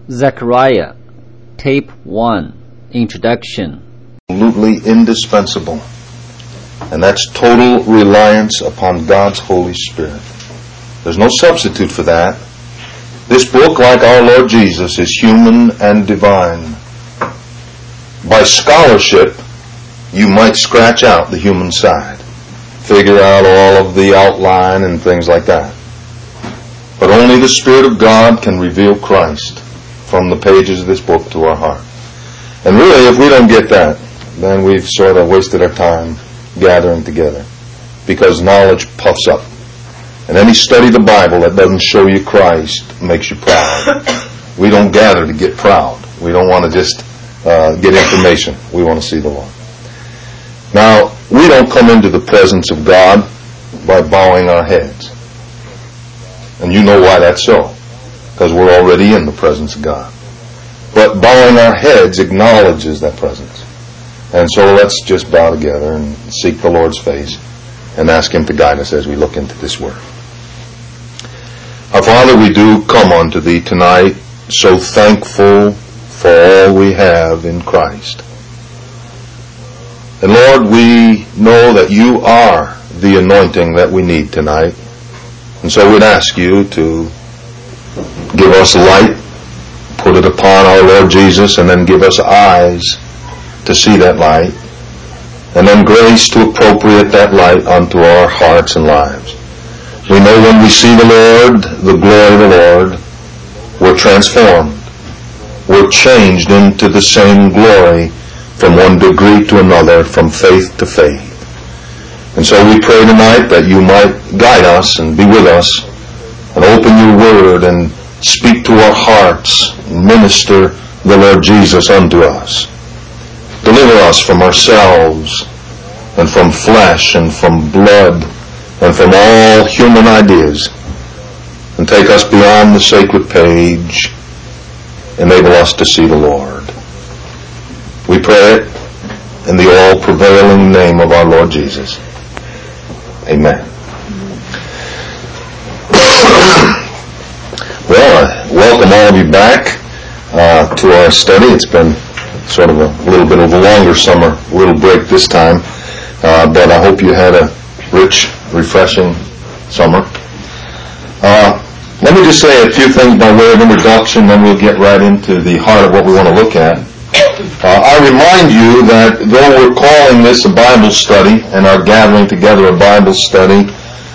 Zechariah, Tape 1, Introduction. Absolutely indispensable, and that's total reliance upon God's Holy Spirit. There's no substitute for that. This book, like our Lord Jesus, is human and divine. By scholarship, you might scratch out the human side, figure out all of the outline and things like that. But only the Spirit of God can reveal Christ from the pages of this book to our heart. And really, if we don't get that, then we've sort of wasted our time gathering together, because knowledge puffs up. And any study of the Bible that doesn't show you Christ makes you proud. We don't gather to get proud. We don't want to just get information. We want to see the Lord. Now, we don't come into the presence of God by bowing our heads. And you know why that's so, because we're already in the presence of God. But bowing our heads acknowledges that presence. And so let's just bow together and seek the Lord's face and ask Him to guide us as we look into this Word. Our Father, we do come unto Thee tonight so thankful for all we have in Christ. And Lord, we know that You are the anointing that we need tonight. And so we'd ask You to give us light, put it upon our Lord Jesus, and then give us eyes to see that light, and then grace to appropriate that light unto our hearts and lives. We know when we see the Lord, the glory of the Lord, we're transformed. We're changed into the same glory from one degree to another, from faith to faith. And so we pray tonight that You might guide us and be with us and open Your Word and speak to our hearts, minister the Lord Jesus unto us. Deliver us from ourselves and from flesh and from blood and from all human ideas, and take us beyond the sacred page. Enable us to see the Lord. We pray it in the all-prevailing name of our Lord Jesus. Amen. Well, I welcome all of you back to our study. It's been sort of a little bit of a longer summer, little break this time, but I hope you had a rich, refreshing summer. Let me just say a few things by way of introduction, then we'll get right into the heart of what we want to look at. I remind you that though we're calling this a Bible study and are gathering together a Bible study,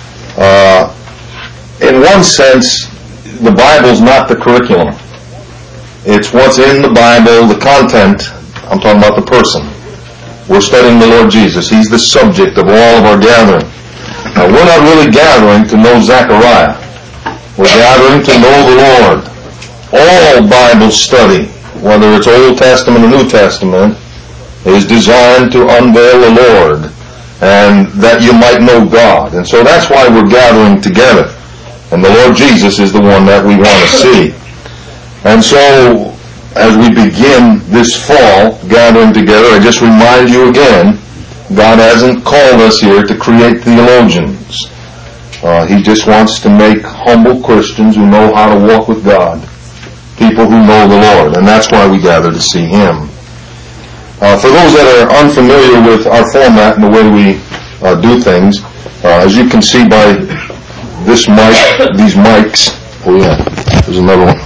in one sense, the Bible's not the curriculum. It's what's in the Bible, the content. I'm talking about the person. We're studying the Lord Jesus. He's the subject of all of our gathering. Now, we're not really gathering to know Zechariah. We're gathering to know the Lord. All Bible study, whether it's Old Testament or New Testament, is designed to unveil the Lord and that you might know God. And so that's why we're gathering together. And the Lord Jesus is the one that we want to see. And so, as we begin this fall gathering together, I just remind you again, God hasn't called us here to create theologians. He just wants to make humble Christians who know how to walk with God, people who know the Lord, and that's why we gather to see Him. For those that are unfamiliar with our format and the way we do things, as you can see by this mic, these mics, oh yeah, there's another one.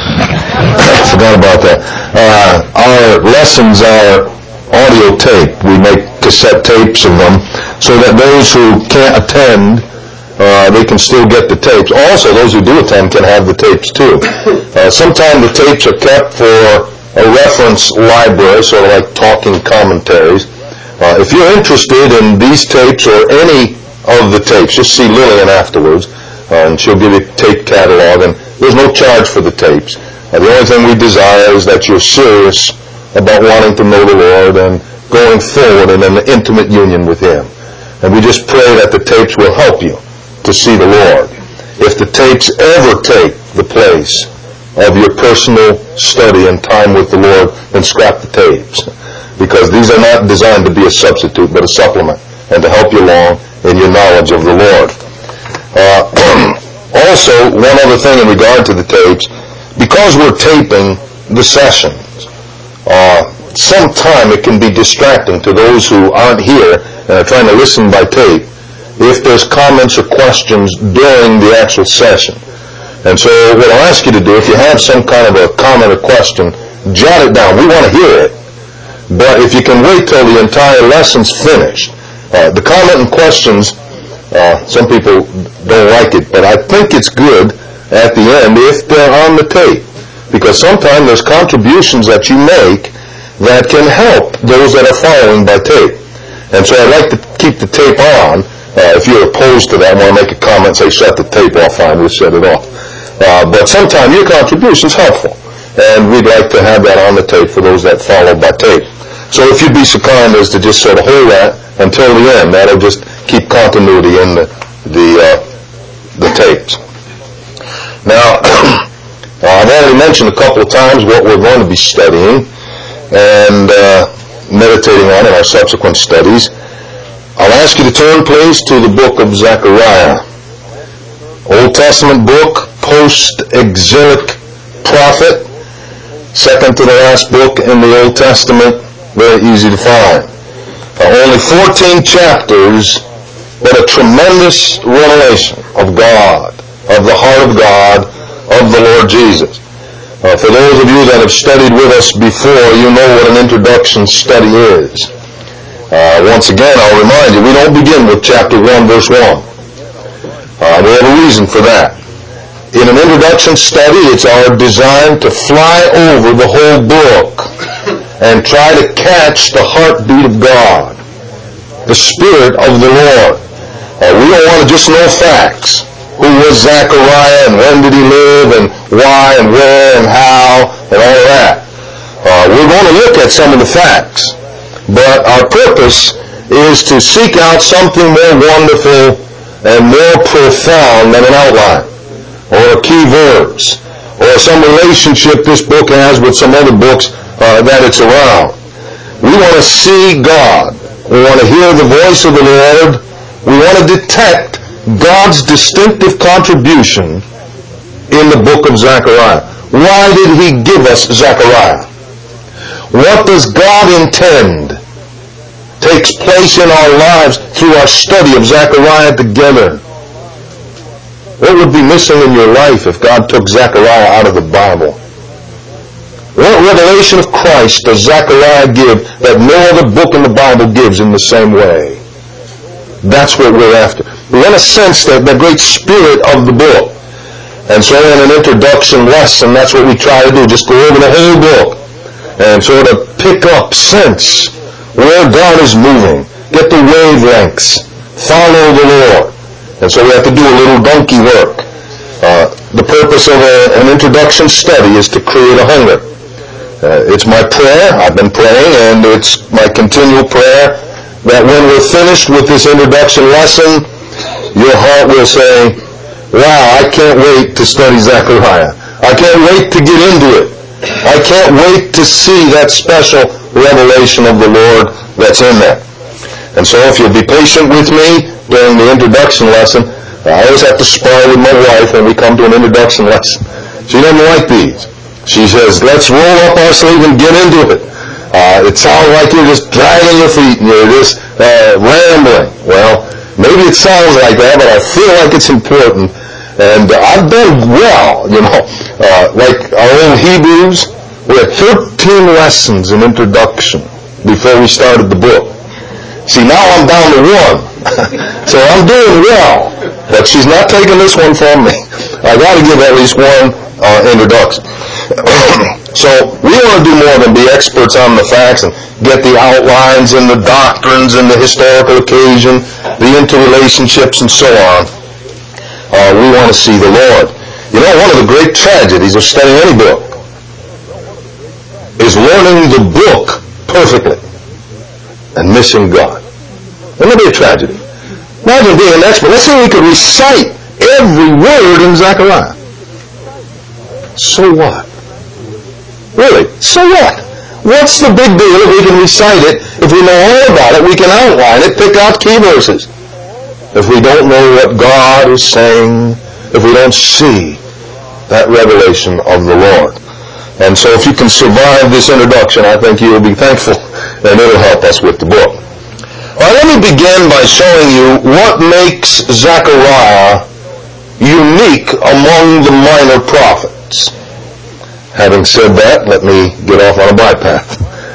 I forgot about that. Our lessons are audio tape. We make cassette tapes of them so that those who can't attend, they can still get the tapes. Also, those who do attend can have the tapes too. Sometimes the tapes are kept for a reference library, sort of like talking commentaries. If you're interested in these tapes or any of the tapes, just see Lillian afterwards, and she'll give you a tape catalog, and there's no charge for the tapes. The only thing we desire is that you're serious about wanting to know the Lord and going forward in an intimate union with Him. And we just pray that the tapes will help you to see the Lord. If the tapes ever take the place of your personal study and time with the Lord, then scrap the tapes. Because these are not designed to be a substitute, but a supplement, and to help you along in your knowledge of the Lord. Also, one other thing in regard to the tapes, because we're taping the sessions, sometime it can be distracting to those who aren't here and are trying to listen by tape if there's comments or questions during the actual session. And so what I'll ask you to do, if you have some kind of a comment or question, jot it down. We want to hear it. But if you can wait till the entire lesson's finished. The comment and questions, some people don't like it, but I think it's good at the end if they're on the tape. Because sometimes there's contributions that you make that can help those that are following by tape. And so I'd like to keep the tape on. If you're opposed to that, want to make a comment, say shut the tape off, fine, we'll shut it off. But sometimes your contribution's helpful. And we'd like to have that on the tape for those that follow by tape. So if you'd be so kind as to just sort of hold that until the end, that'll just keep continuity in the tapes. Now, I've already mentioned a couple of times what we're going to be studying and meditating on in our subsequent studies. I'll ask you to turn, please, to the book of Zechariah. Old Testament book, post-exilic prophet, second to the last book in the Old Testament, very easy to find. Only 14 chapters, but a tremendous revelation of God, of the heart of God, of the Lord Jesus. For those of you that have studied with us before, you know what an introduction study is. Once again, I'll remind you, we don't begin with chapter 1, verse 1. We have a reason for that. In an introduction study, it's our design to fly over the whole book and try to catch the heartbeat of God, the Spirit of the Lord. We don't want to just know facts. Who was Zechariah, and when did he live, and why, and where, and how, and all of that. We're going to look at some of the facts. But our purpose is to seek out something more wonderful and more profound than an outline, or a key verse, or some relationship this book has with some other books that it's around. We want to see God. We want to hear the voice of the Lord. We want to detect God's distinctive contribution in the book of Zechariah. Why did he give us Zechariah? What does God intend takes place in our lives through our study of Zechariah together? What would be missing in your life if God took Zechariah out of the Bible? What revelation of Christ does Zechariah give that no other book in the Bible gives in the same way? That's what we're after. We want to sense the great spirit of the book. And so in an introduction lesson, that's what we try to do. Just go over the whole book and sort of pick up, sense where God is moving. Get the wavelengths. Follow the Lord. And so we have to do a little donkey work. The purpose of an introduction study is to create a hunger. It's my prayer. I've been praying, and it's my continual prayer that when we're finished with this introduction lesson, your heart will say, wow, I can't wait to study Zechariah. I can't wait to get into it. I can't wait to see that special revelation of the Lord that's in there. And so if you'll be patient with me during the introduction lesson, I always have to spar with my wife when we come to an introduction lesson. She doesn't like these. She says, let's roll up our sleeve and get into it. It sounds like you're just dragging your feet and you're just rambling. Well, maybe it sounds like that, but I feel like it's important. And I've done well, like our old Hebrews. We had 13 lessons in introduction before we started the book. See, now I'm down to 1. So I'm doing well. But she's not taking this one from me. I got to give at least one introduction. So we want to do more than be experts on the facts and get the outlines and the doctrines and the historical occasion, the interrelationships and so on. We want to see the Lord. One of the great tragedies of studying any book is learning the book perfectly and missing God. Wouldn't that be a tragedy? Imagine being an expert. Let's say we could recite every word in Zechariah. So what? Really? So what? What's the big deal if we can recite it? If we know all about it, we can outline it, pick out key verses. If we don't know what God is saying, if we don't see that revelation of the Lord. And so if you can survive this introduction, I think you will be thankful, and it'll help us with the book. All right, let me begin by showing you what makes Zechariah unique among the minor prophets. Having said that, let me get off on a bypath.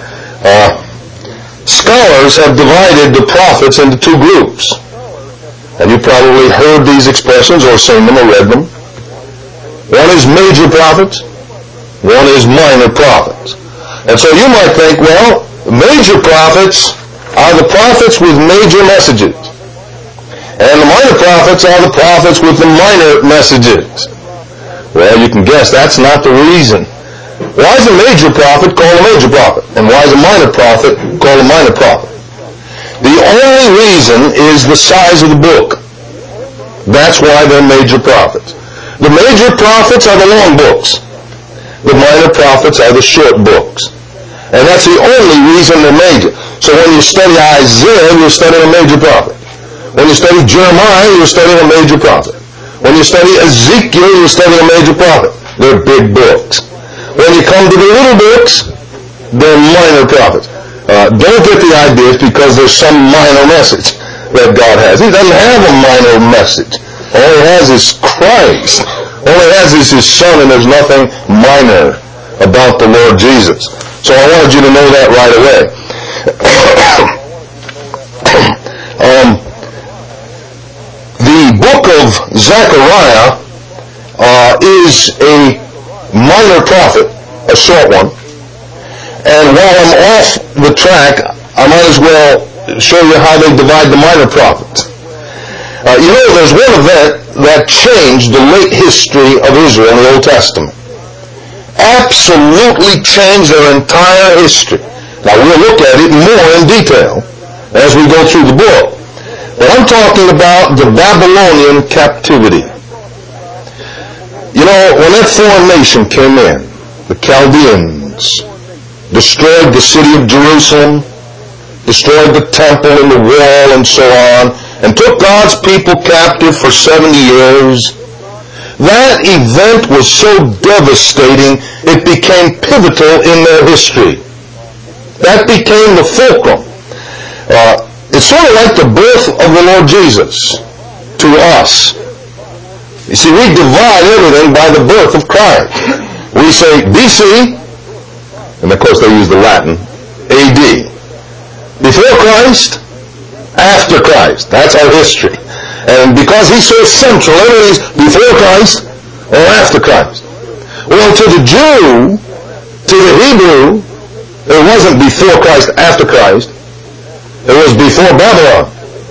Scholars have divided the prophets into two groups. And you probably heard these expressions or seen them or read them. One is major prophets. One is minor prophets. And so you might think, well, major prophets are the prophets with major messages. And the minor prophets are the prophets with the minor messages. Well, you can guess that's not the reason. Why is a major prophet called a major prophet? And why is a minor prophet called a minor prophet? The only reason is the size of the book. That's why they're major prophets. The major prophets are the long books. The minor prophets are the short books. And that's the only reason they're major. So when you study Isaiah, you're studying a major prophet. When you study Jeremiah, you're studying a major prophet. When you study Ezekiel, you're studying a major prophet. They're big books. When you come to the little books, they're minor prophets. Don't get the idea it's because there's some minor message that God has. He doesn't have a minor message. All he has is Christ. All he has is his Son, and there's nothing minor about the Lord Jesus. So I wanted you to know that right away. The book of Zechariah is a minor prophet, a short one. And while I'm off the track, I might as well show you how they divide the minor prophets. There's one event that changed the late history of Israel in the Old Testament. Absolutely changed their entire history. Now we'll look at it more in detail as we go through the book. But I'm talking about the Babylonian captivity. When that foreign nation came in, the Chaldeans destroyed the city of Jerusalem, destroyed the temple and the wall and so on, and took God's people captive for 70 years. That event was so devastating, it became pivotal in their history. That became the fulcrum. It's sort of like the birth of the Lord Jesus to us. You see, we divide everything by the birth of Christ. We say BC, and of course they use the Latin, AD. Before Christ, after Christ. That's our history. And because he's so central, everything's before Christ or after Christ. Well, to the Jew, to the Hebrew, it wasn't before Christ, after Christ. It was before Babylon,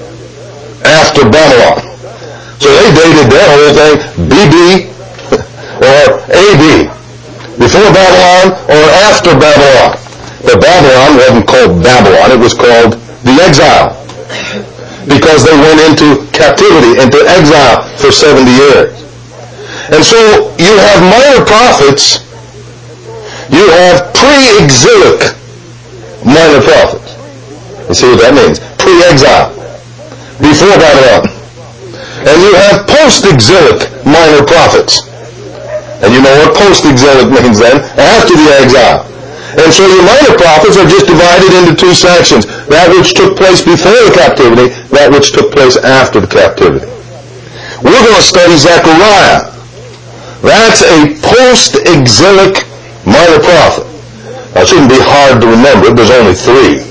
after Babylon. So they dated their whole thing BB or AD. Before Babylon or after Babylon. But Babylon wasn't called Babylon, it was called the exile. Because they went into captivity, into exile for 70 years. And so you have minor prophets, you have pre-exilic minor prophets. You see what that means? Pre-exile. Before Babylon. And you have post-exilic minor prophets. And you know what post-exilic means then? After the exile. And so your minor prophets are just divided into two sections. That which took place before the captivity, that which took place after the captivity. We're going to study Zechariah. That's a post-exilic minor prophet. Now, it shouldn't be hard to remember. There's only three.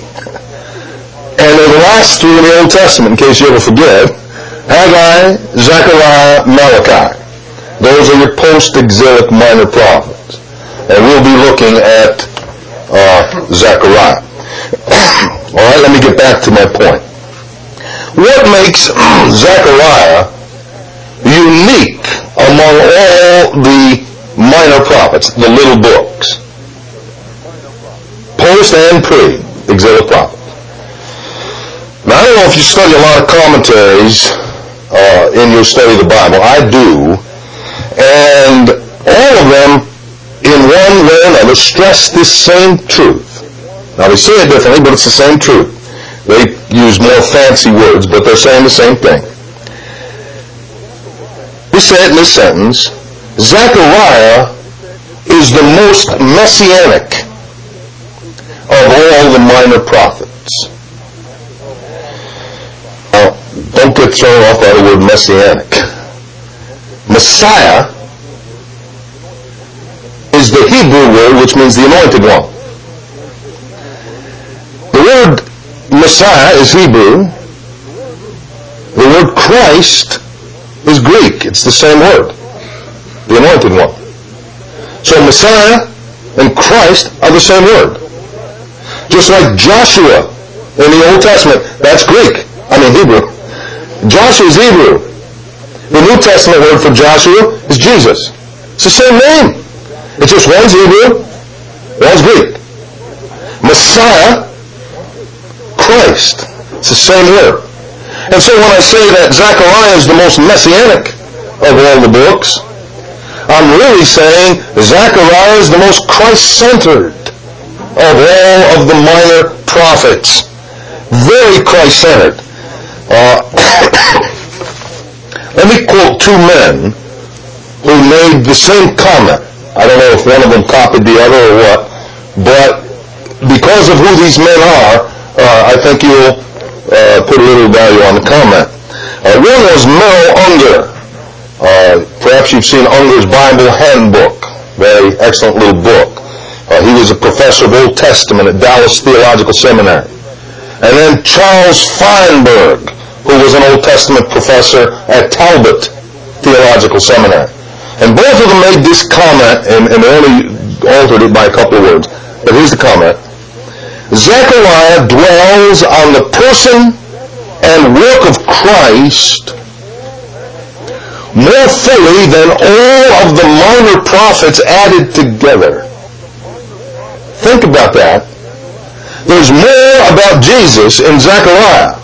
And they're the last three in the Old Testament, in case you ever forget. Haggai, Zechariah, Malachi. Those are your post-exilic minor prophets. And we'll be looking at Zechariah. All right, let me get back to my point. What makes Zechariah unique among all the minor prophets, the little books? Post and pre-exilic prophets. Now, I don't know if you study a lot of commentaries in your study of the Bible. I do. And all of them, in one way or another, stress this same truth. Now, they say it differently, but it's the same truth. They use more fancy words, but they're saying the same thing. We say it in this sentence, Zechariah is the most messianic of all the minor prophets. Now, don't get thrown off by the word messianic. Messiah is the Hebrew word which means the anointed one. The word Messiah is Hebrew. The word Christ is Greek. It's the same word. The anointed one. So Messiah and Christ are the same word. Just like Joshua in the Old Testament, that's Greek. Hebrew. Joshua is Hebrew. The New Testament word for Joshua is Jesus. It's the same name. It's just one's Hebrew, one's Greek. Messiah, Christ. It's the same word. And so when I say that Zechariah is the most messianic of all the books, I'm really saying Zechariah is the most Christ-centered of all of the minor prophets. Very Christ-centered. Let me quote two men who made the same comment. I don't know if one of them copied the other or what, but because of who these men are, I think you'll put a little value on the comment. One was Merrill Unger. Perhaps you've seen Unger's Bible Handbook. Very excellent little book. He was a professor of Old Testament at Dallas Theological Seminary. And then Charles Feinberg, who was an Old Testament professor at Talbot Theological Seminary. And both of them made this comment, and they only altered it by a couple of words. But here's the comment. Zechariah dwells on the person and work of Christ more fully than all of the minor prophets added together. Think about that. There's more about Jesus in Zechariah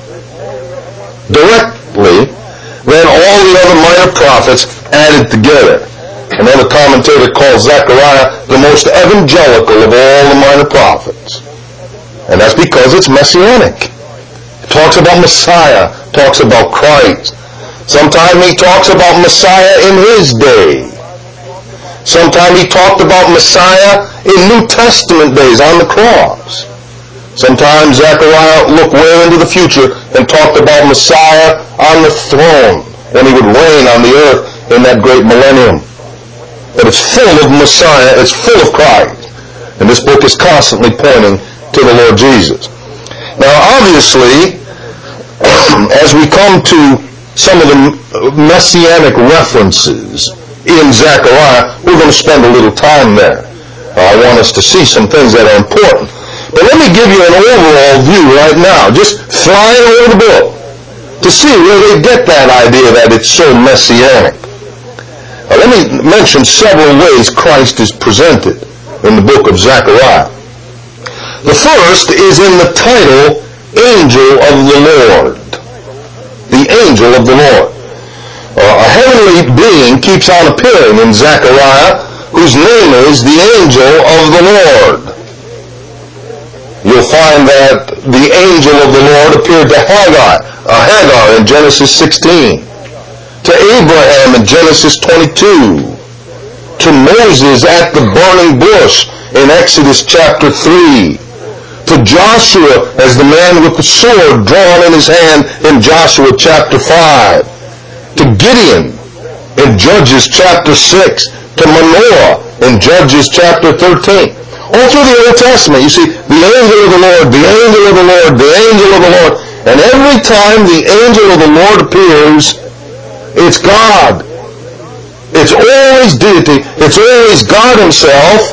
directly than all the other minor prophets added together. Another commentator calls Zechariah the most evangelical of all the minor prophets. And that's because it's messianic. It talks about Messiah, talks about Christ. Sometimes he talks about Messiah in his day. Sometimes he talked about Messiah in New Testament days on the cross. Sometimes Zechariah looked way into the future and talked about Messiah on the throne when he would reign on the earth in that great millennium. But it's full of Messiah, it's full of Christ. And this book is constantly pointing to the Lord Jesus. Now obviously, as we come to some of the messianic references in Zechariah, we're going to spend a little time there. I want us to see some things that are important. But let me give you an overall view right now, just flying over the book, to see where they get that idea that it's so messianic. Let me mention several ways Christ is presented in the book of Zechariah. The first is in the title, Angel of the Lord. The Angel of the Lord. A heavenly being keeps on appearing in Zechariah, whose name is the Angel of the Lord. You'll find that the Angel of the Lord appeared to Hagar in Genesis 16, to Abraham in Genesis 22, to Moses at the burning bush in Exodus chapter 3, to Joshua as the man with the sword drawn in his hand in Joshua chapter 5, to Gideon in Judges chapter 6, to Manoah in Judges chapter 13. All through the Old Testament, you see the angel of the Lord, the angel of the Lord, the angel of the Lord. And every time the angel of the Lord appears, it's God. It's always deity. It's always God himself.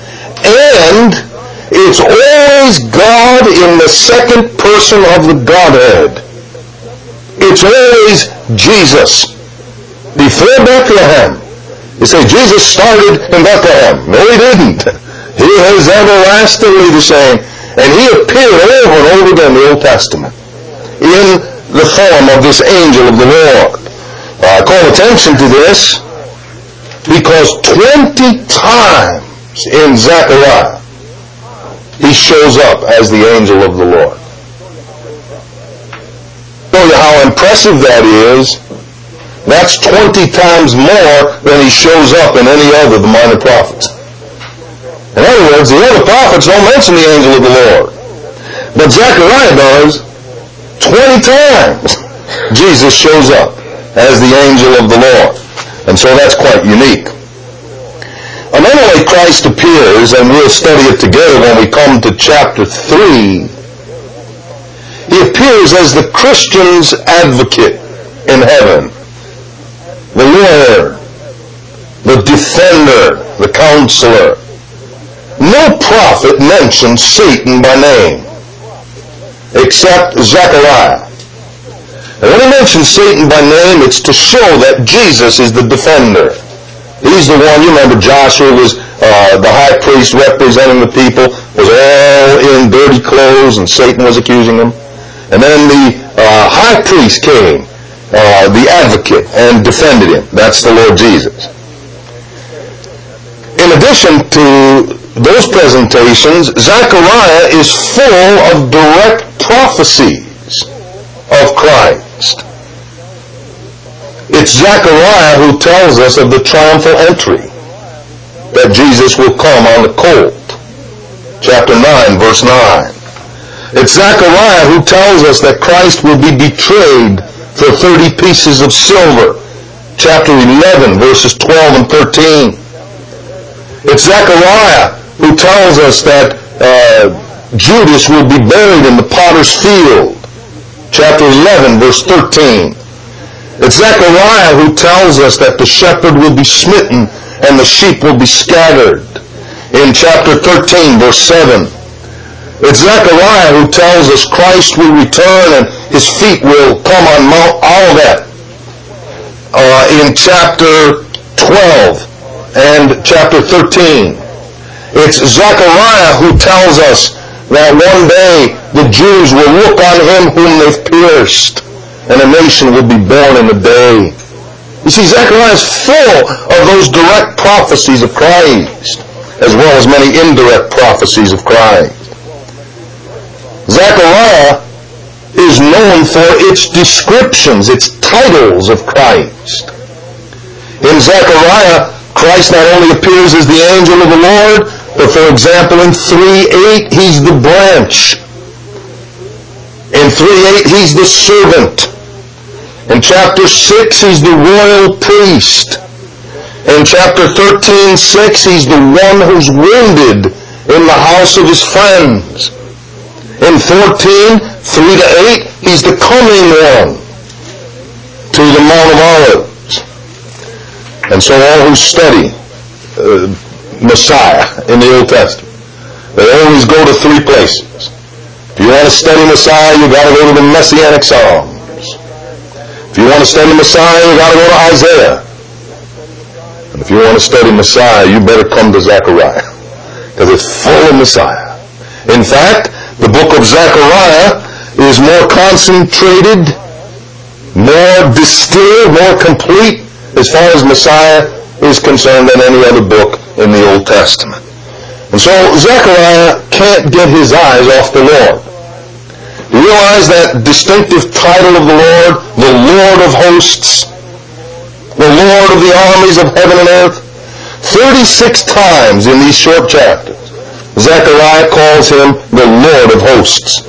And it's always God in the second person of the Godhead. It's always Jesus. Before Bethlehem. You say, Jesus started in Bethlehem. No, he didn't. He is everlastingly the same. And he appeared over and over again in the Old Testament in the form of this angel of the Lord. I call attention to this because 20 times in Zechariah he shows up as the angel of the Lord. Show you how impressive that is. That's 20 times more than he shows up in any other of the minor prophets. In other words, the other prophets don't mention the angel of the Lord. But Zechariah does. 20 times Jesus shows up as the angel of the Lord. And so that's quite unique. Another way Christ appears, and we'll study it together when we come to chapter 3, he appears as the Christian's advocate in heaven. The lawyer, the defender, the counselor. No prophet mentions Satan by name, except Zechariah. And when he mentions Satan by name, it's to show that Jesus is the defender. He's the one, you remember Joshua was the high priest representing the people, was all in dirty clothes, and Satan was accusing him. And then the high priest came, the advocate, and defended him. That's the Lord Jesus. In addition to those presentations, Zechariah is full of direct prophecies of Christ. It's Zechariah who tells us of the triumphal entry, that Jesus will come on the colt. Chapter 9, verse 9. It's Zechariah who tells us that Christ will be betrayed for 30 pieces of silver. Chapter 11, verses 12 and 13. It's Zechariah who tells us that Judas will be buried in the potter's field. Chapter 11, verse 13. It's Zechariah who tells us that the shepherd will be smitten and the sheep will be scattered. In chapter 13, verse 7. It's Zechariah who tells us Christ will return and his feet will come on Mount Olivet. In chapter 12 and chapter 13. It's Zechariah who tells us that one day the Jews will look on him whom they've pierced, and a nation will be born in a day. You see, Zechariah is full of those direct prophecies of Christ, as well as many indirect prophecies of Christ. Zechariah is known for its descriptions, its titles of Christ. In Zechariah, Christ not only appears as the angel of the Lord, but for example in 3:8, he's the branch. In 3:8, he's the servant. In chapter 6, he's the royal priest. In chapter 13:6, he's the one who's wounded in the house of his friends. In 14:3-8, he's the coming one to the Mount of Olives. And so all who study Messiah in the Old Testament, they always go to three places. If you want to study Messiah, you got to go to the Messianic Psalms. If you want to study Messiah, you got to go to Isaiah. And if you want to study Messiah, you better come to Zechariah, because it's full of Messiah. In fact, the book of Zechariah is more concentrated, more distilled, more complete as far as Messiah is concerned than any other book in the Old Testament. And so Zechariah can't get his eyes off the Lord. Realize that distinctive title of the Lord of hosts, the Lord of the armies of heaven and earth. 36 times in these short chapters, Zechariah calls him the Lord of hosts.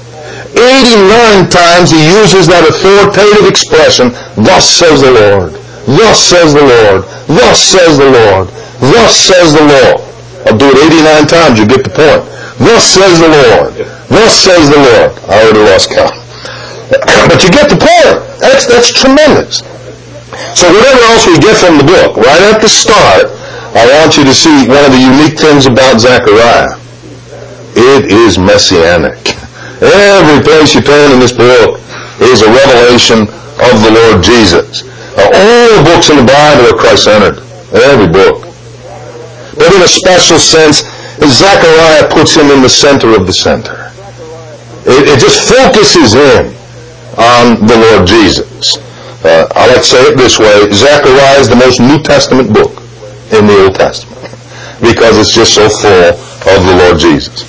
89 times he uses that authoritative expression, thus says the Lord, thus says the Lord, thus says the Lord, thus says the Lord. I'll do it 89 times, you get the point. Thus says the Lord, thus says the Lord. I already lost count. But you get the point. That's tremendous. So whatever else we get from the book, right at the start, I want you to see one of the unique things about Zechariah. It is messianic. Every place you turn in this book is a revelation of the Lord Jesus. All the books in the Bible are Christ-centered. Every book. But in a special sense, Zechariah puts him in the center of the center. It just focuses in on the Lord Jesus. I like to say it this way. Zechariah is the most New Testament book in the Old Testament, because it's just so full of the Lord Jesus.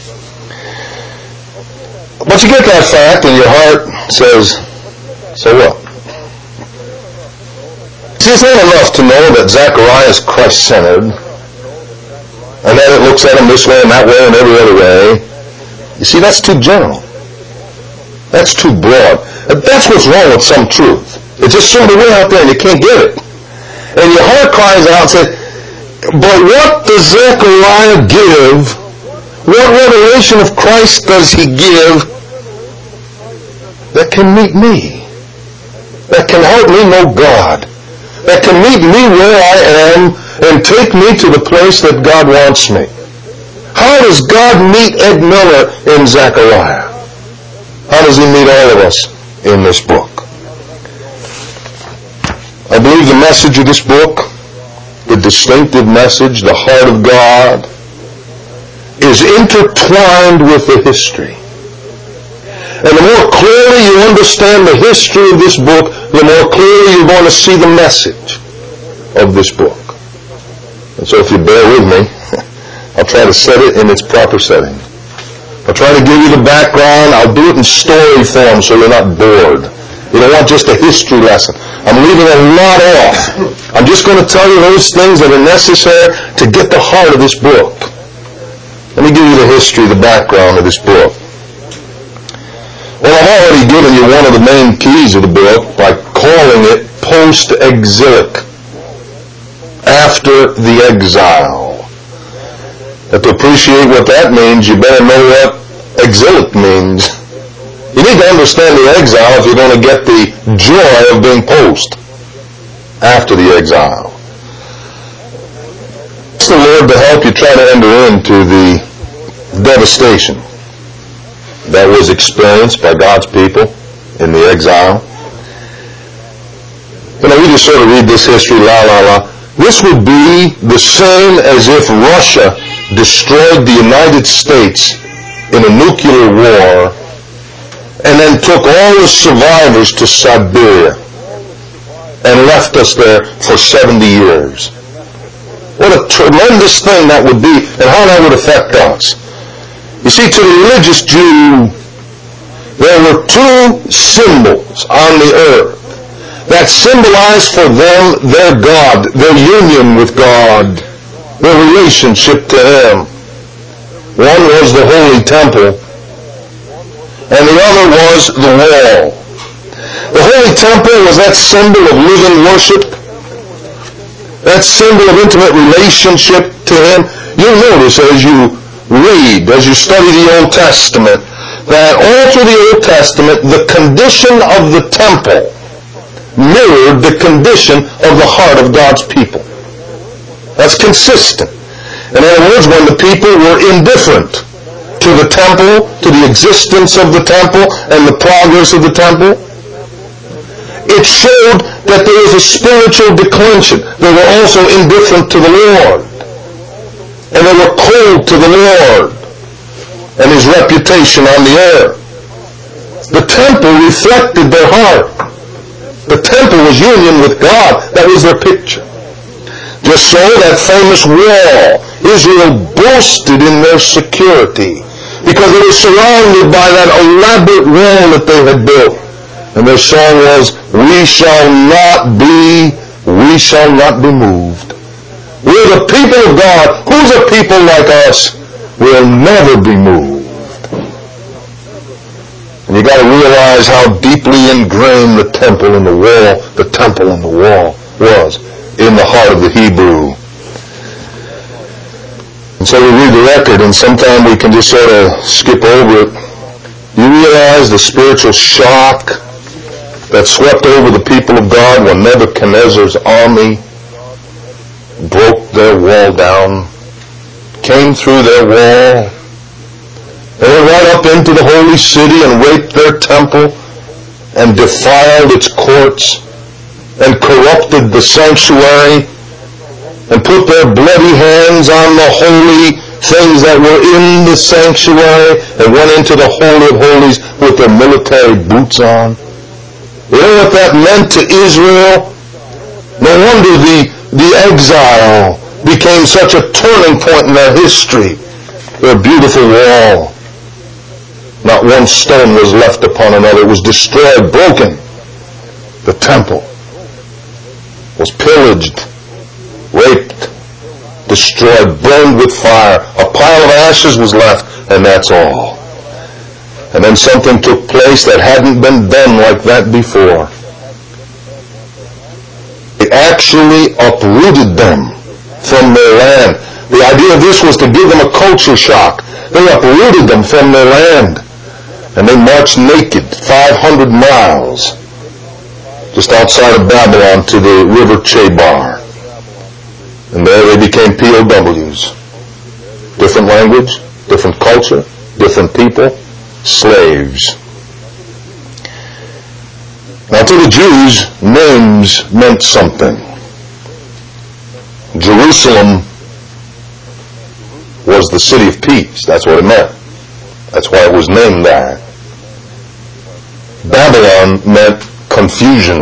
But you get that fact and your heart says, so what? See, it's not enough to know that Zechariah is Christ-centered, and that it looks at him this way and that way and every other way. You see, that's too general. That's too broad. That's what's wrong with some truth. It's just sort of way out there and you can't get it. And your heart cries out and says, but what does Zechariah give? What revelation of Christ does he give that can meet me? That can help me know God? That can meet me where I am and take me to the place that God wants me? How does God meet Ed Miller in Zechariah? How does he meet all of us in this book? I believe the message of this book, the distinctive message, the heart of God, is intertwined with the history. And the more clearly you understand the history of this book, the more clearly you're going to see the message of this book. And so if you bear with me, I'll try to set it in its proper setting. I'll try to give you the background. I'll do it in story form so you're not bored. You don't want just a history lesson. I'm leaving a lot off. I'm just going to tell you those things that are necessary to get the heart of this book. Let me give you the history, the background of this book. Well, I've already given you one of the main keys of the book by calling it post-exilic, after the exile. And to appreciate what that means, you better know what exilic means. You need to understand the exile if you're going to get the joy of being post, after the exile. Ask the Lord to help you try to enter into the devastation that was experienced by God's people in the exile. You know, we just sort of read this history, la. This would be the same as if Russia destroyed the United States in a nuclear war and then took all the survivors to Siberia and left us there for 70 years. What a tremendous thing that would be, and how that would affect us. You see, to the religious Jew, there were two symbols on the earth that symbolized for them their God, their union with God, their relationship to Him. One was the Holy Temple, and the other was the wall. The Holy Temple was that symbol of living worship, that symbol of intimate relationship to Him. You'll notice as you read, as you study the Old Testament, that all through the Old Testament, the condition of the temple mirrored the condition of the heart of God's people. That's consistent. In other words, when the people were indifferent to the temple, to the existence of the temple and the progress of the temple, it showed that there was a spiritual declension. They were also indifferent to the Lord. And they were cold to the Lord and His reputation on the earth. The temple reflected their heart. The temple was union with God. That was their picture. Just so that famous wall, Israel boasted in their security because it was surrounded by that elaborate wall that they had built. And their song was, we shall not be moved. We're the people of God. Who's a people like us? We'll never be moved. And you got to realize how deeply ingrained the temple and the wall was in the heart of the Hebrew. And so we read the record, and sometimes we can just sort of skip over it. You realize the spiritual shock that swept over the people of God when Nebuchadnezzar's army broke their wall down, came through their wall, they went right up into the holy city and raped their temple and defiled its courts and corrupted the sanctuary and put their bloody hands on the holy things that were in the sanctuary and went into the Holy of Holies with their military boots on. You know what that meant to Israel? No wonder the exile became such a turning point in their history. Their beautiful wall. Not one stone was left upon another. It was destroyed, broken. The temple. was pillaged, raped, destroyed, burned with fire. A pile of ashes was left, and that's all. And then something took place that hadn't been done like that before. They actually uprooted them from their land. The idea of this was to give them a culture shock. They uprooted them from their land. And they marched naked 500 miles just outside of Babylon to the river Chebar. And there they became POWs. Different language, different culture, different people, slaves. Now to the Jews, names meant something. Jerusalem was the city of peace. That's what it meant. That's why it was named that. Babylon meant confusion.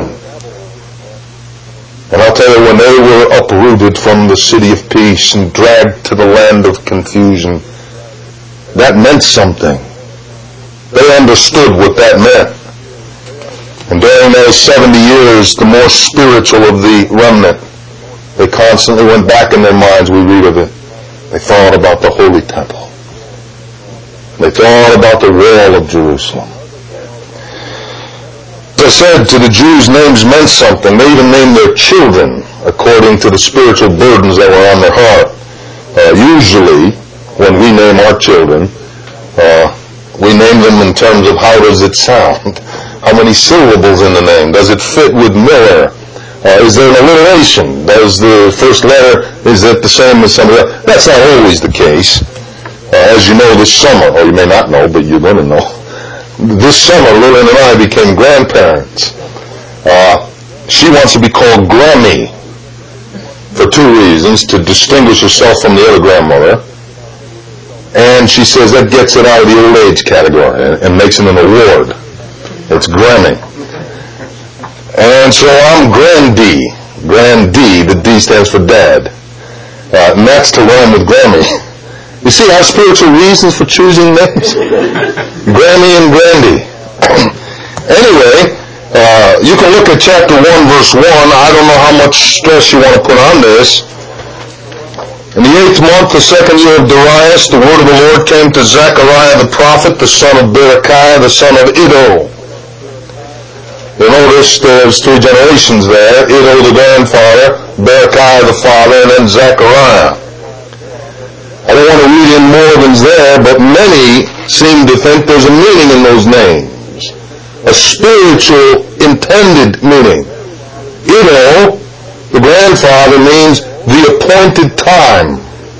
And I'll tell you, when they were uprooted from the city of peace and dragged to the land of confusion, that meant something. They understood what that meant. And during those 70 years, the more spiritual of the remnant, they constantly went back in their minds, we read of it. They thought about the Holy Temple. They thought about the wall of Jerusalem. As I said, to the Jews, names meant something. They even named their children according to the spiritual burdens that were on their heart. Usually, when we name our children, we name them in terms of how does it sound? How many syllables in the name? Does it fit with Miller? Is there an alliteration? Does the first letter, is it the same as somebody else? That's not always the case. As you know, this summer, or you may not know, but you're going to know, this summer Lillian and I became grandparents. She wants to be called Grammy for two reasons: to distinguish herself from the other grandmother, and she says that gets it out of the old age category and makes it an award. It's Grammy. And so I'm Grandy. Grandy, the D stands for Dad. And that's to rhyme with Grammy. You see our spiritual reasons for choosing names? Grammy and Grandy. Anyway, you can look at chapter 1, verse 1. I don't know how much stress you want to put on this. In the 8th month, the 2nd year of Darius, the word of the Lord came to Zechariah the prophet, the son of Berechiah, the son of Iddo. You'll notice there's 3 generations there: Iddo the grandfather, Berechiah the father, and then Zechariah. I don't want to read in more than's there, but many seem to think there's a meaning in those names, a spiritual intended meaning. Iddo, the grandfather, means the appointed time.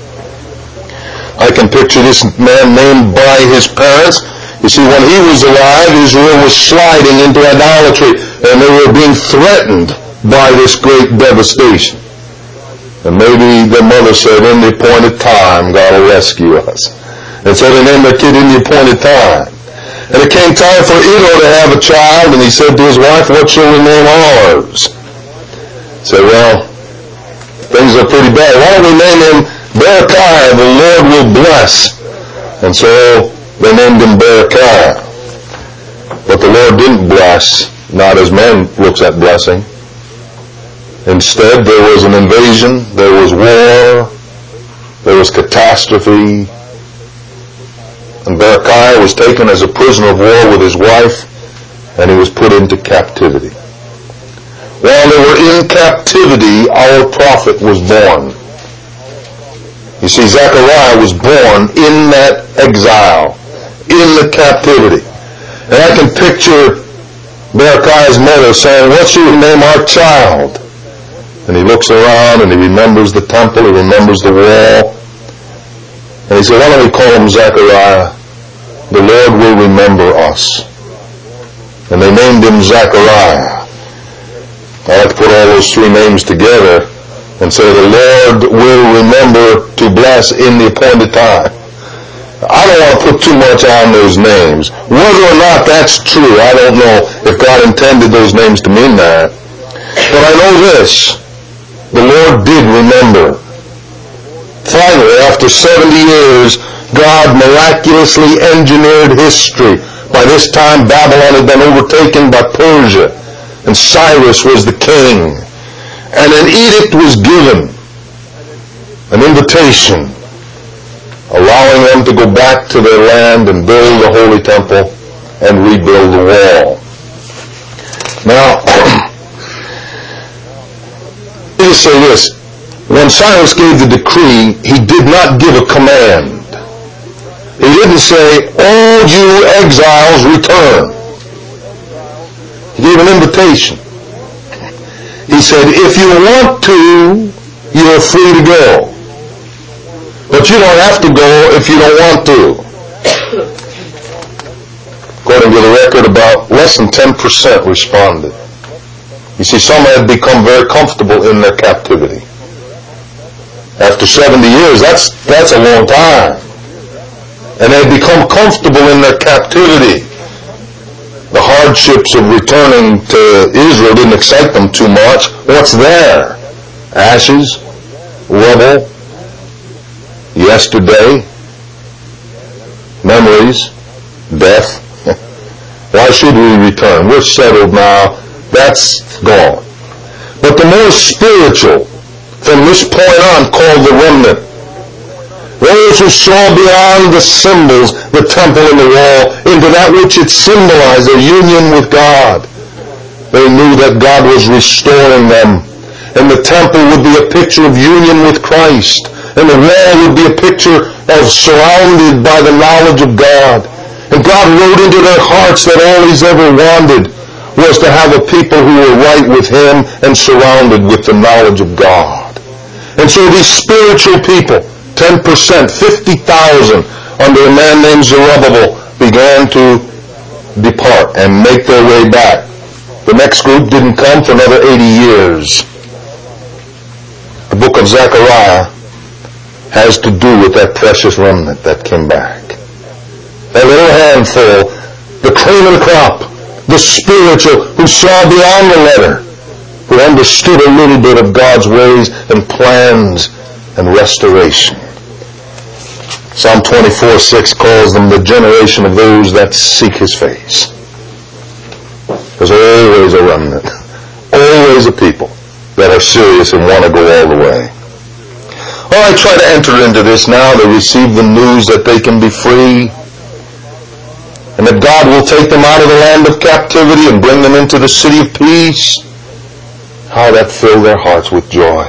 I can picture this man named by his parents. You see, when he was alive, Israel was sliding into idolatry, and they were being threatened by this great devastation. And maybe their mother said, in the appointed time, God will rescue us. And so they named their kid in the appointed time. And it came time for Iddo to have a child, and he said to his wife, what shall we name ours? He said, well, things are pretty bad. Why don't we name him Berechiah, the Lord will bless. And so they named him Berechiah. But the Lord didn't bless, not as man looks at blessing. Instead, there was an invasion, there was war, there was catastrophe. And Berechiah was taken as a prisoner of war with his wife, and he was put into captivity. While they were in captivity, our prophet was born. You see, Zechariah was born in that exile, in the captivity. And I can picture Berechiah's mother saying, what should we name our child? And he looks around and he remembers the temple, he remembers the wall. And he said, why don't we call him Zechariah? The Lord will remember us. And they named him Zechariah. I like to put all those 3 names together and say the Lord will remember to bless in the appointed time. I don't want to put too much on those names. Whether or not that's true, I don't know if God intended those names to mean that. But I know this. The Lord did remember. Finally, after 70 years, God miraculously engineered history. By this time, Babylon had been overtaken by Persia, and Cyrus was the king. And an edict was given, an invitation, allowing them to go back to their land and build the holy temple and rebuild the wall. Now, let me say this. When Cyrus gave the decree, he did not give a command. He didn't say, all you exiles return. He gave an invitation. He said, if you want to, you're free to go. But you don't have to go if you don't want to. According to the record, about less than 10% responded. You see, some had become very comfortable in their captivity. After 70 years, that's a long time. And they had become comfortable in their captivity. The hardships of returning to Israel didn't excite them too much. What's there? Ashes, rubble, yesterday, memories, death. Why should we return? We're settled now. That's gone. But the more spiritual, from this point on, called the remnant. Those who saw beyond the symbols, the temple and the wall, into that which it symbolized, their union with God. They knew that God was restoring them. And the temple would be a picture of union with Christ. And the wall would be a picture of surrounded by the knowledge of God. And God wrote into their hearts that all He's ever wanted was to have a people who were right with Him and surrounded with the knowledge of God. And so these spiritual people, 10%, 50,000, under a man named Zerubbabel, began to depart and make their way back. The next group didn't come for another 80 years. The book of Zechariah has to do with that precious remnant that came back. That little handful, the cream of the crop, the spiritual, who saw beyond the letter, who understood a little bit of God's ways and plans and restoration. Psalm 24:6 calls them the generation of those that seek His face. There's always a remnant, always a people that are serious and want to go all the way. Well, I try to enter into this now. They receive the news that they can be free and that God will take them out of the land of captivity and bring them into the city of peace. How that filled their hearts with joy.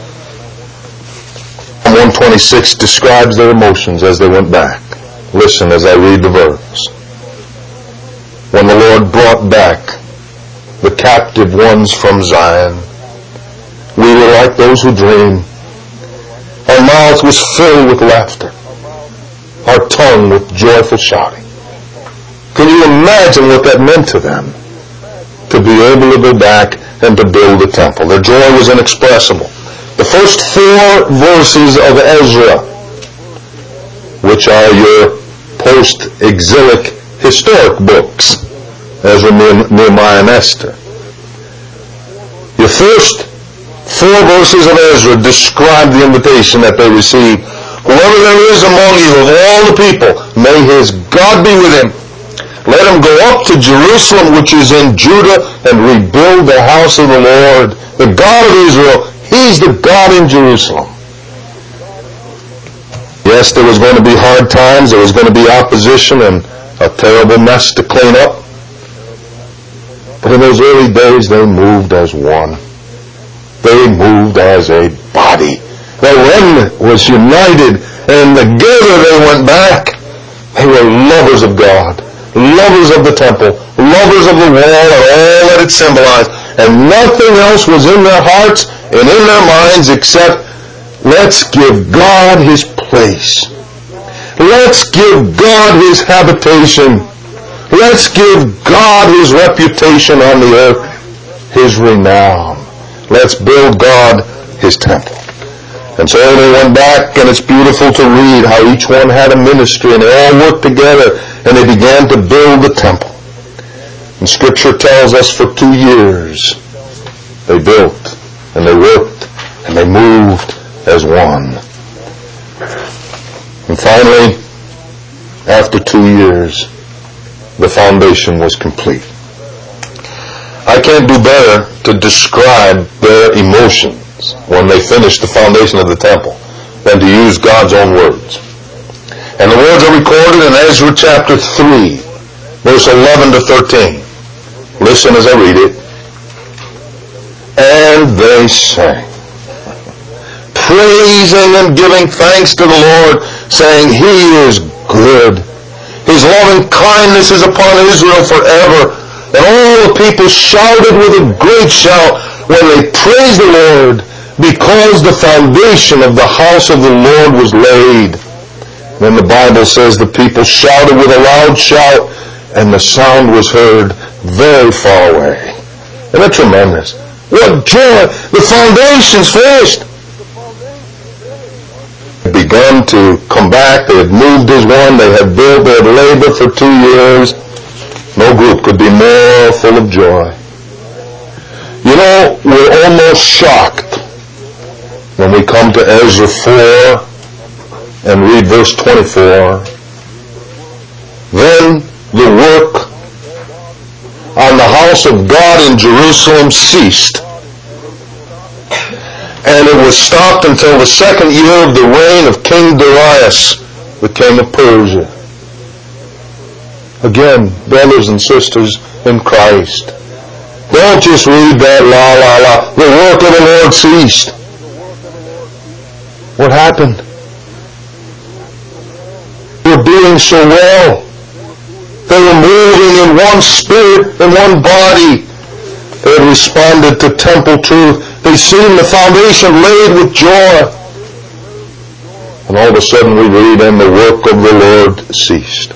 Psalm 126 describes their emotions as they went back. Listen as I read the verse. When the Lord brought back the captive ones from Zion, we were like those who dream. Our mouth was filled with laughter, our tongue with joyful shouting. Can you imagine what that meant to them? To be able to go back and to build the temple. Their joy was inexpressible. The first 4 verses of Ezra, which are your post-exilic historic books, Ezra, Nehemiah, and Esther. Your first 4 verses of Ezra describe the invitation that they received. Whoever there is among you of all the people, may his God be with him. Let him go up to Jerusalem, which is in Judah, and rebuild the house of the Lord, the God of Israel. He's the God in Jerusalem. Yes, there was going to be hard times. There was going to be opposition and a terrible mess to clean up. But in those early days, they moved as one. They moved as a body. The remnant was united, and together they went back. They were lovers of God, lovers of the temple, lovers of the wall and all that it symbolized. And nothing else was in their hearts and in their minds except, let's give God His place. Let's give God His habitation. Let's give God His reputation on the earth, His renown. Let's build God His temple. And so they went back, and it's beautiful to read how each one had a ministry, and they all worked together, and they began to build the temple. And Scripture tells us for 2 years they built, and they worked, and they moved as one. And finally, after 2 years, the foundation was complete. I can't do better to describe their emotions when they finished the foundation of the temple than to use God's own words. And the words are recorded in Ezra chapter 3, verse 11 to 13. Listen as I read it. And they sang, praising and giving thanks to the Lord, saying, He is good. His loving kindness is upon Israel forever. And all the people shouted with a great shout when they praised the Lord, because the foundation of the house of the Lord was laid. Then the Bible says the people shouted with a loud shout, and the sound was heard very far away. Isn't that tremendous? What joy! The foundation's finished! They had begun to come back. They had moved as one. They had built. They had labored for 2 years. No group could be more full of joy. You know, we're almost shocked when we come to Ezra 4 and read verse 24. Then the work on the house of God in Jerusalem ceased, and it was stopped until the 2nd year of the reign of King Darius, the king of Persia. Again, brothers and sisters in Christ, don't just read that la. The work of the Lord ceased. What happened? They were doing so well. They were moving in one spirit, in one body. They had responded to temple truth. They seen the foundation laid with joy. And all of a sudden we read, and the work of the Lord ceased.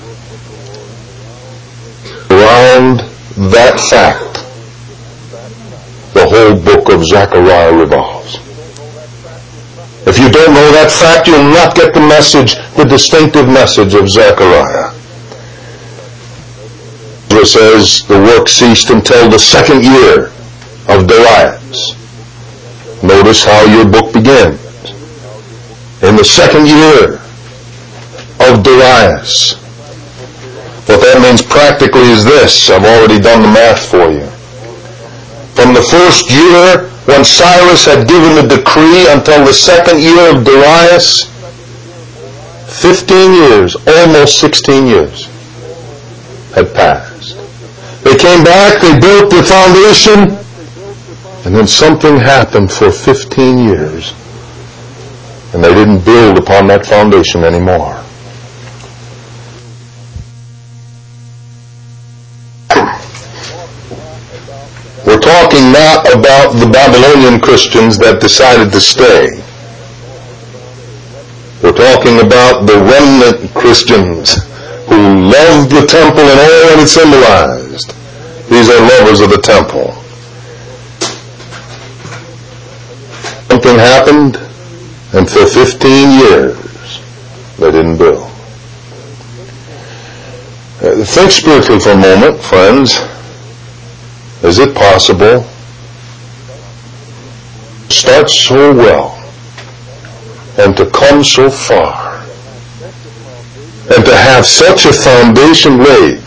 Around that fact, the whole book of Zechariah revolves. If you don't know that fact, you'll not get the message, the distinctive message of Zechariah. It says the work ceased until the 2nd year of Darius. Notice how your book begins. In the 2nd year of Darius. What that means practically is this. I've already done the math for you. From the 1st year, when Cyrus had given the decree, until the 2nd year of Darius, 15 years, almost 16 years, had passed. They came back, they built the foundation, and then something happened for 15 years, and they didn't build upon that foundation anymore. We're talking not about the Babylonian Christians that decided to stay. We're talking about the remnant Christians who loved the temple and all that it symbolized. These are lovers of the temple. Something happened, and for 15 years they didn't build. Think spiritually for a moment, friends. Is it possible to start so well and to come so far and to have such a foundation laid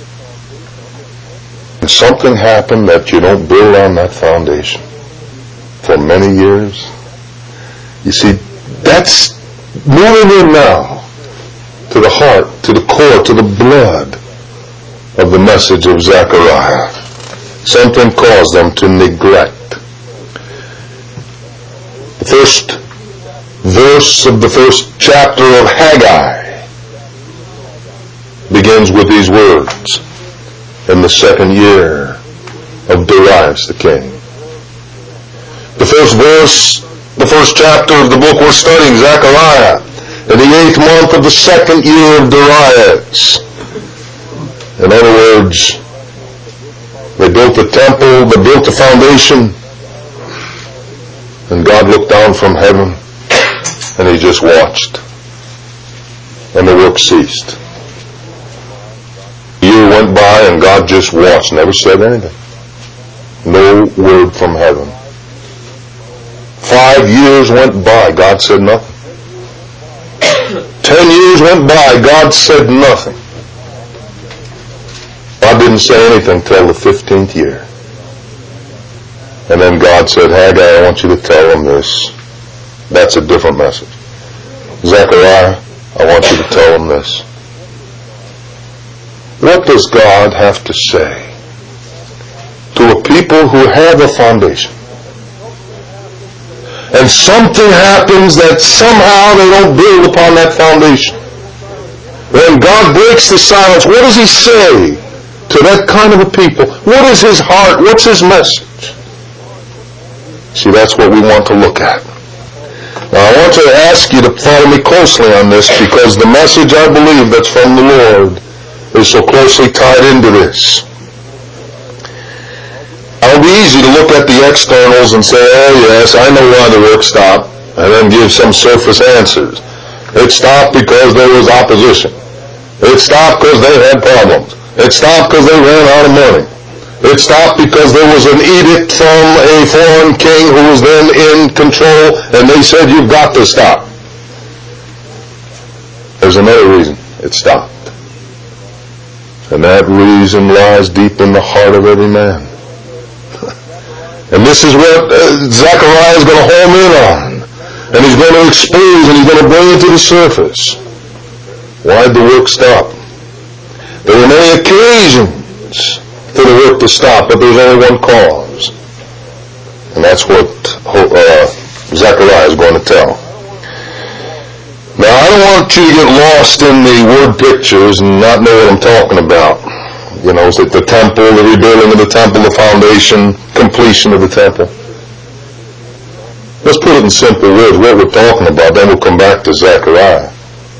and something happen that you don't build on that foundation for many years? You see, that's moving in now to the heart, to the core, to the blood of the message of Zechariah. Something caused them to neglect. The first verse of the 1st chapter of Haggai begins with these words. In the 2nd year of Darius the king. The first verse, the 1st chapter of the book we're studying, Zechariah, in the 8th month of the 2nd year of Darius. In other words, they built the temple, they built the foundation, and God looked down from heaven, and He just watched. And the work ceased. A year went by, and God just watched, never said anything. No word from heaven. 5 years went by, God said nothing. 10 years went by, God said nothing. God didn't say anything till the 15th year. And then God said, Haggai, I want you to tell them this. That's a different message. Zechariah, I want you to tell them this. What does God have to say to a people who have a foundation? And something happens that somehow they don't build upon that foundation. When God breaks the silence, what does He say to that kind of a people? What is His heart? What's His message? See, that's what we want to look at. Now, I want to ask you to follow me closely on this, because the message, I believe, that's from the Lord is so closely tied into this. It'll be easy to look at the externals and say, oh yes, I know why the work stopped, and then give some surface answers. It stopped because there was opposition. It stopped because they had problems. It stopped because they ran out of money. It stopped because there was an edict from a foreign king who was then in control, and they said, you've got to stop. There's another reason it stopped. And that reason lies deep in the heart of every man. And this is what Zechariah is going to home in on. And he's going to expose, and he's going to bring it to the surface. Why did the work stop? There were many occasions for the work to stop, but there's only one cause. And that's what Zechariah is going to tell. Now, I don't want you to get lost in the word pictures and not know what I'm talking about. You know, is it the temple, the rebuilding of the temple, the foundation, completion of the temple? Let's put it in simple words, what we're talking about, then we'll come back to Zechariah.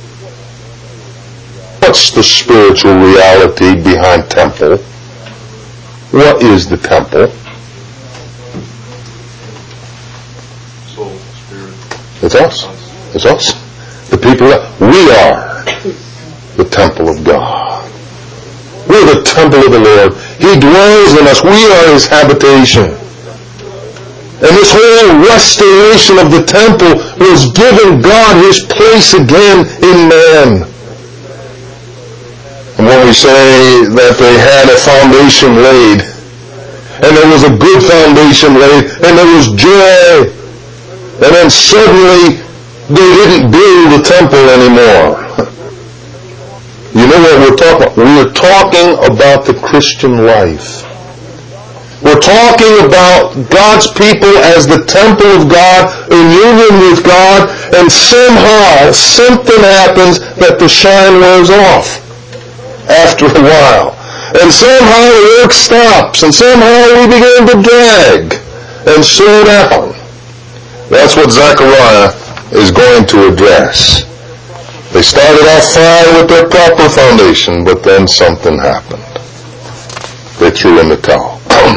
What's the spiritual reality behind temple? What is the temple? Soul, spirit. It's us. It's us. The people, we are the temple of God. We're the temple of the Lord. He dwells in us. We are His habitation. And this whole restoration of the temple was giving God His place again in man. And when we say that they had a foundation laid, and there was a good foundation laid, and there was joy, and then suddenly they didn't build the temple anymore. You know what we're talking about? We're talking about the Christian life. We're talking about God's people as the temple of God, in union with God, and somehow something happens that the shine wears off after a while. And somehow the work stops, and somehow we begin to drag and slow down. That's what Zechariah is going to address. They started off fine with their proper foundation, but then something happened. They threw in the towel.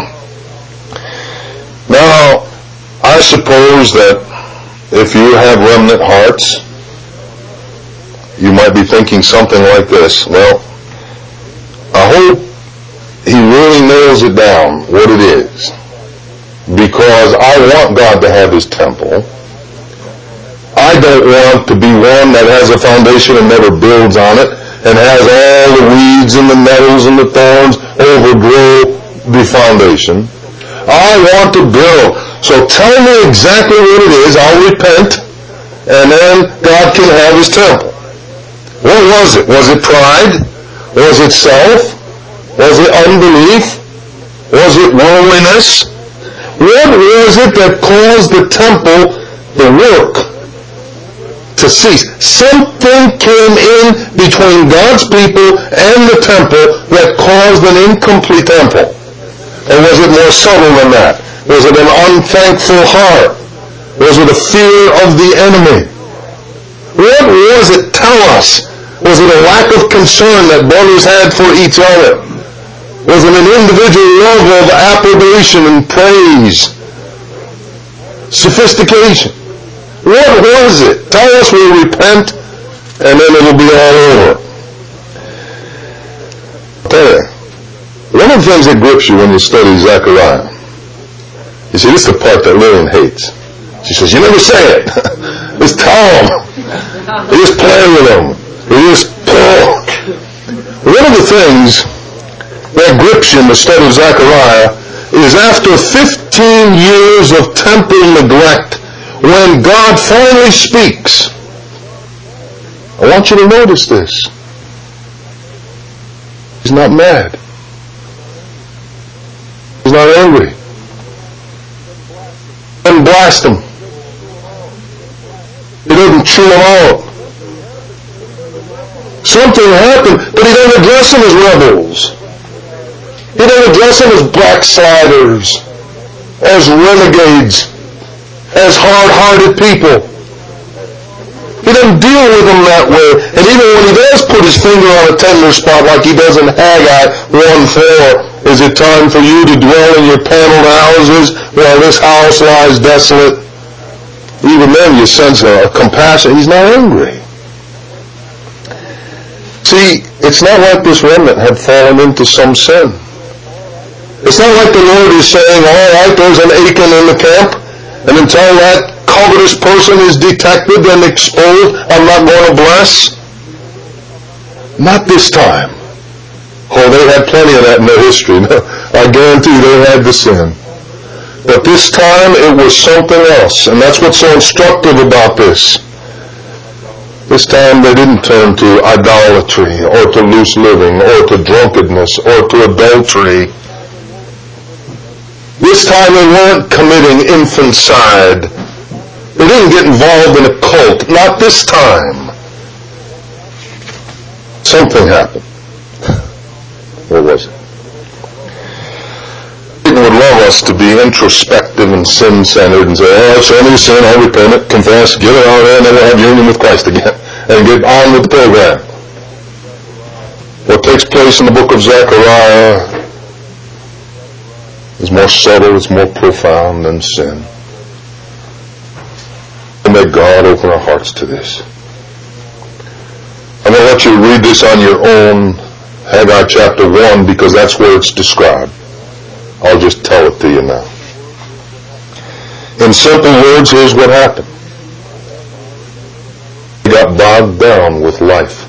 Now, I suppose that if you have remnant hearts, you might be thinking something like this. Well, I hope he really nails it down, what it is. Because I want God to have His temple. I don't want to be one that has a foundation and never builds on it, and has all the weeds and the nettles and the thorns overgrow the foundation. I want to build. So tell me exactly what it is. I'll repent, and then God can have His temple. What was it? Was it pride? Was it self? Was it unbelief? Was it worldliness? What was it that caused the temple, the work, to cease? Something came in between God's people and the temple that caused an incomplete temple. Or was it more subtle than that? Was it an unthankful heart? Was it a fear of the enemy? What was it? Tell us. Was it a lack of concern that brothers had for each other? Was it an individual love of approbation and praise? Sophistication? What was it? Tell us, we'll repent, and then it'll be all over. I'll tell you, one of the things that grips you when you study Zechariah, you see, this is the part that Lillian hates. She says, you never say it. Just tell them. You just play with them. You just pull. One of the things that grips you in the study of Zechariah is after 15 years of temple neglect, when God finally speaks. I want you to notice this. He's not mad. He's not angry. He doesn't blast them. He doesn't chew them out. Something happened, but he doesn't address them as rebels. He doesn't address them as backsliders, as renegades, as hard-hearted people. He doesn't deal with them that way. And even when he does put his finger on a tender spot like he does in Haggai 1:4, is it time for you to dwell in your paneled houses while this house lies desolate? Even then you sense a compassion. He's not angry. See, it's not like this remnant had fallen into some sin. It's not like the Lord is saying, all right, there's an Achan in the camp, and until that covetous person is detected and exposed, I'm not going to bless. Not this time. Oh, they had plenty of that in their history. I guarantee they had the sin. But this time it was something else, and that's what's so instructive about this. This time they didn't turn to idolatry or to loose living or to drunkenness or to adultery. This time they weren't committing infanticide. They didn't get involved in a cult. Not this time. Something happened. What was it? Satan would love us to be introspective and sin-centered and say, oh, it's only a sin, I'll repent it, confess, get it out there, and then we'll have union with Christ again. And get on with the program. What takes place in the book of Zechariah is more subtle, it's more profound than sin. And may God open our hearts to this. I'm going to let you read this on your own, Haggai chapter 1, because that's where it's described. I'll just tell it to you now. In simple words, here's what happened. He got bogged down with life.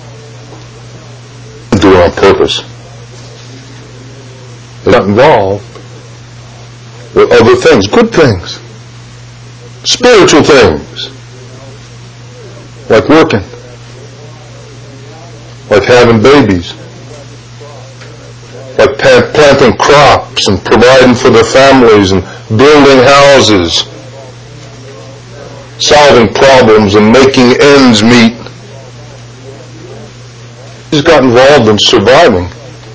Do it on purpose. He got involved with other things, good things, spiritual things, like working, like having babies, like planting crops and providing for their families and building houses, solving problems and making ends meet. He's got involved in surviving.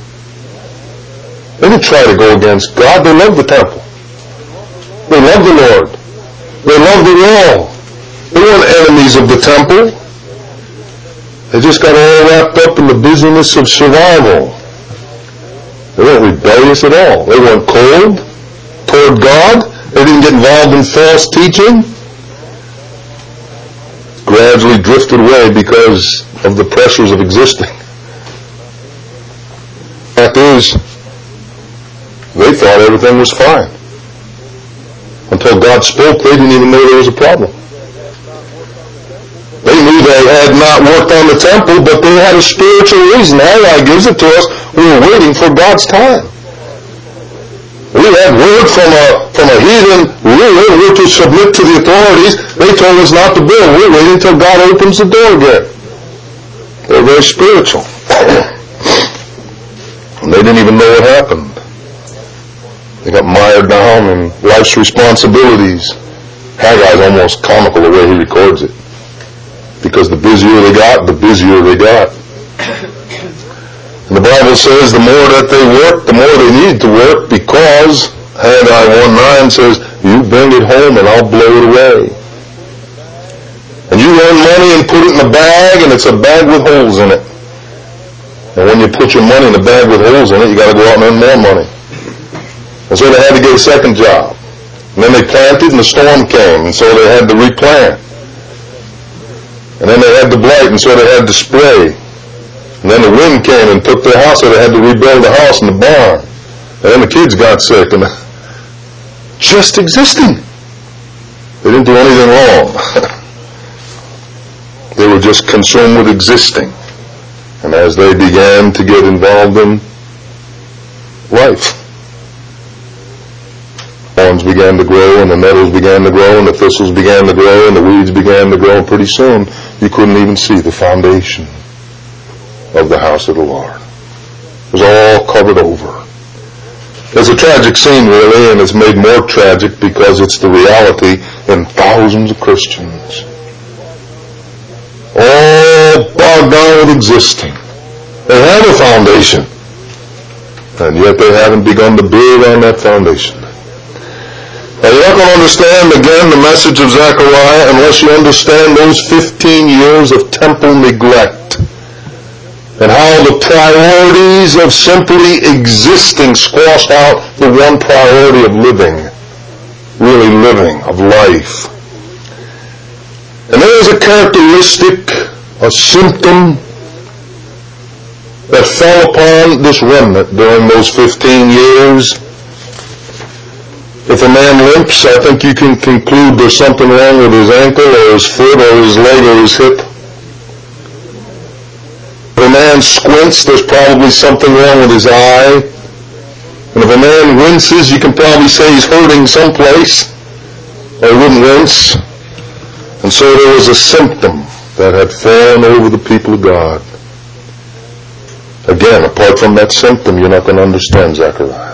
They didn't try to go against God. They loved the temple. They loved the Lord. They loved the wall. They weren't enemies of the temple. They just got all wrapped up in the busyness of survival. They weren't rebellious at all. They weren't cold toward God. They didn't get involved in false teaching. Gradually drifted away because of the pressures of existing. The fact is, they thought everything was fine. Until God spoke, they didn't even know there was a problem. They knew they had not worked on the temple, but they had a spiritual reason. Allah gives it to us. We were waiting for God's time. We had word from a heathen ruler. We were to submit to the authorities. They told us not to build. We're waiting until God opens the door again. They're very spiritual. And they didn't even know what happened. They got mired down in life's responsibilities. Haggai's almost comical the way he records it. Because the busier they got, the busier they got. And the Bible says the more that they worked, the more they needed to work, because Haggai 1:9 says, you bring it home and I'll blow it away. And you earn money and put it in a bag, and it's a bag with holes in it. And when you put your money in a bag with holes in it, you got to go out and earn more money. And so they had to get a second job. And then they planted and the storm came, and so they had to replant. And then they had the blight, and so they had to spray. And then the wind came and took their house, so they had to rebuild the house and the barn. And then the kids got sick, and just existing. They didn't do anything wrong. They were just consumed with existing. And as they began to get involved in life, thorns began to grow, and the nettles began to grow, and the thistles began to grow, and the weeds began to grow, and pretty soon you couldn't even see the foundation of the house of the Lord. It was all covered over. It's a tragic scene, really, and it's made more tragic because it's the reality in thousands of Christians. All bogged down with existing. They have a foundation, and yet they haven't begun to build on that foundation. Now, you're not going to understand, again, the message of Zechariah unless you understand those 15 years of temple neglect and how the priorities of simply existing squashed out the one priority of living, really living, of life. And there is a characteristic, a symptom that fell upon this remnant during those 15 years. If a man limps, I think you can conclude there's something wrong with his ankle or his foot or his leg or his hip. If a man squints, there's probably something wrong with his eye. And if a man winces, you can probably say he's hurting someplace, or he wouldn't wince. And so there was a symptom that had fallen over the people of God. Again, apart from that symptom, you're not going to understand Zechariah.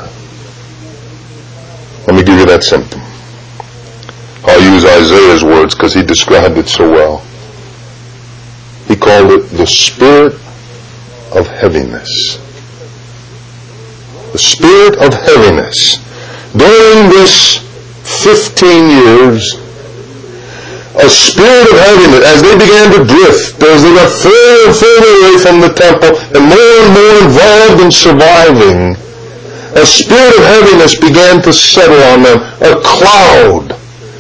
Let me give you that symptom. I'll use Isaiah's words because he described it so well. He called it the spirit of heaviness. The spirit of heaviness. During this 15 years, a spirit of heaviness, as they began to drift, as they got further and further away from the temple and more involved in surviving, a spirit of heaviness began to settle on them, a cloud.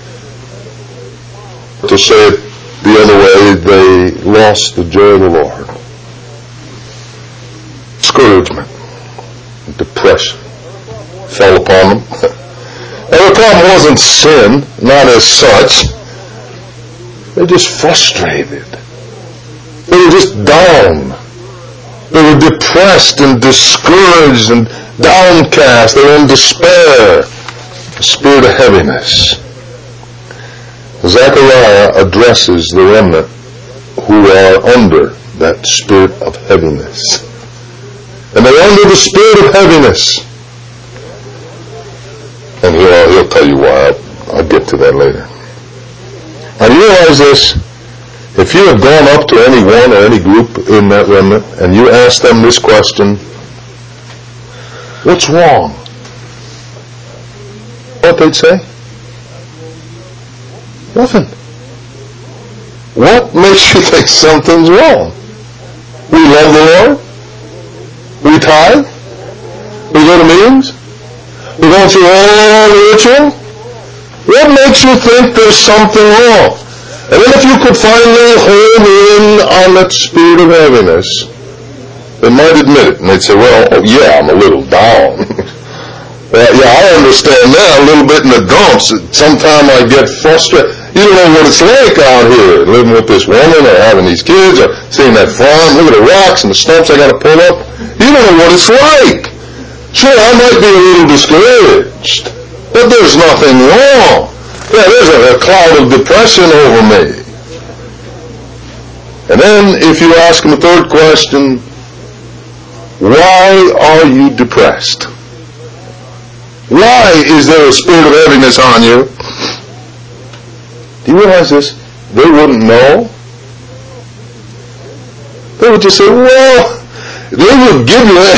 To say it the other way, they lost the joy of the Lord. Discouragement, depression fell upon them. Now the problem wasn't sin, not as such. They were just frustrated. They were just down. They were depressed and discouraged and downcast. They were in despair. A spirit of heaviness. Zechariah addresses the remnant who are under that spirit of heaviness. And they're under the spirit of heaviness. And he'll tell you why. I'll get to that later. Now you realize this, if you have gone up to anyone or any group in that remnant and you ask them this question, what's wrong? What they'd say? Nothing. What makes you think something's wrong? We love the Lord. We tithe. We go to meetings. We go through all the ritual. What makes you think there's something wrong? And then if you could finally hone in on that spirit of heaviness, they might admit it. And they'd say, well, yeah, I'm a little down. Yeah, I understand that a little bit in the dumps. Sometimes I get frustrated. You don't know what it's like out here, living with this woman or having these kids or seeing that farm. Look at the rocks and the stumps I got to pull up. You don't know what it's like. Sure, I might be a little discouraged, but there's nothing wrong. Yeah, there's a cloud of depression over me. And then if you ask them a third question, why are you depressed? Why is there a spirit of heaviness on you? Do you realize this? They wouldn't know. They would just say, well, they would give you,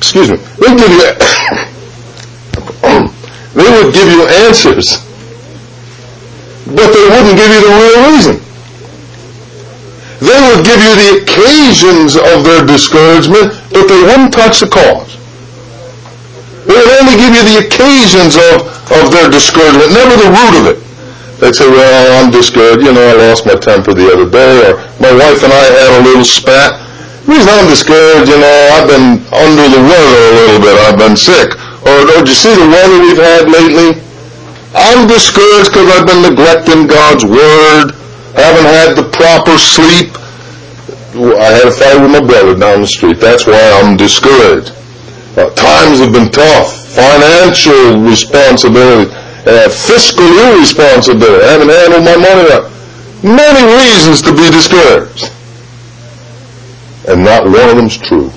they would give you answers, but they wouldn't give you the real reason. They would give you the occasions of their discouragement, but they wouldn't touch the cause. They would only give you the occasions of their discouragement, never the root of it. They'd say, well, I'm discouraged. I lost my temper the other day, or my wife and I had a little spat. The reason I'm discouraged, I've been under the weather a little bit. I've been sick. Or did you see the weather we've had lately? I'm discouraged because I've been neglecting God's Word. I haven't had the proper sleep. I had a fight with my brother down the street. That's why I'm discouraged. Times have been tough. Financial responsibility. fiscal irresponsibility. I haven't handled my money right. Many reasons to be discouraged. And not one of them's true.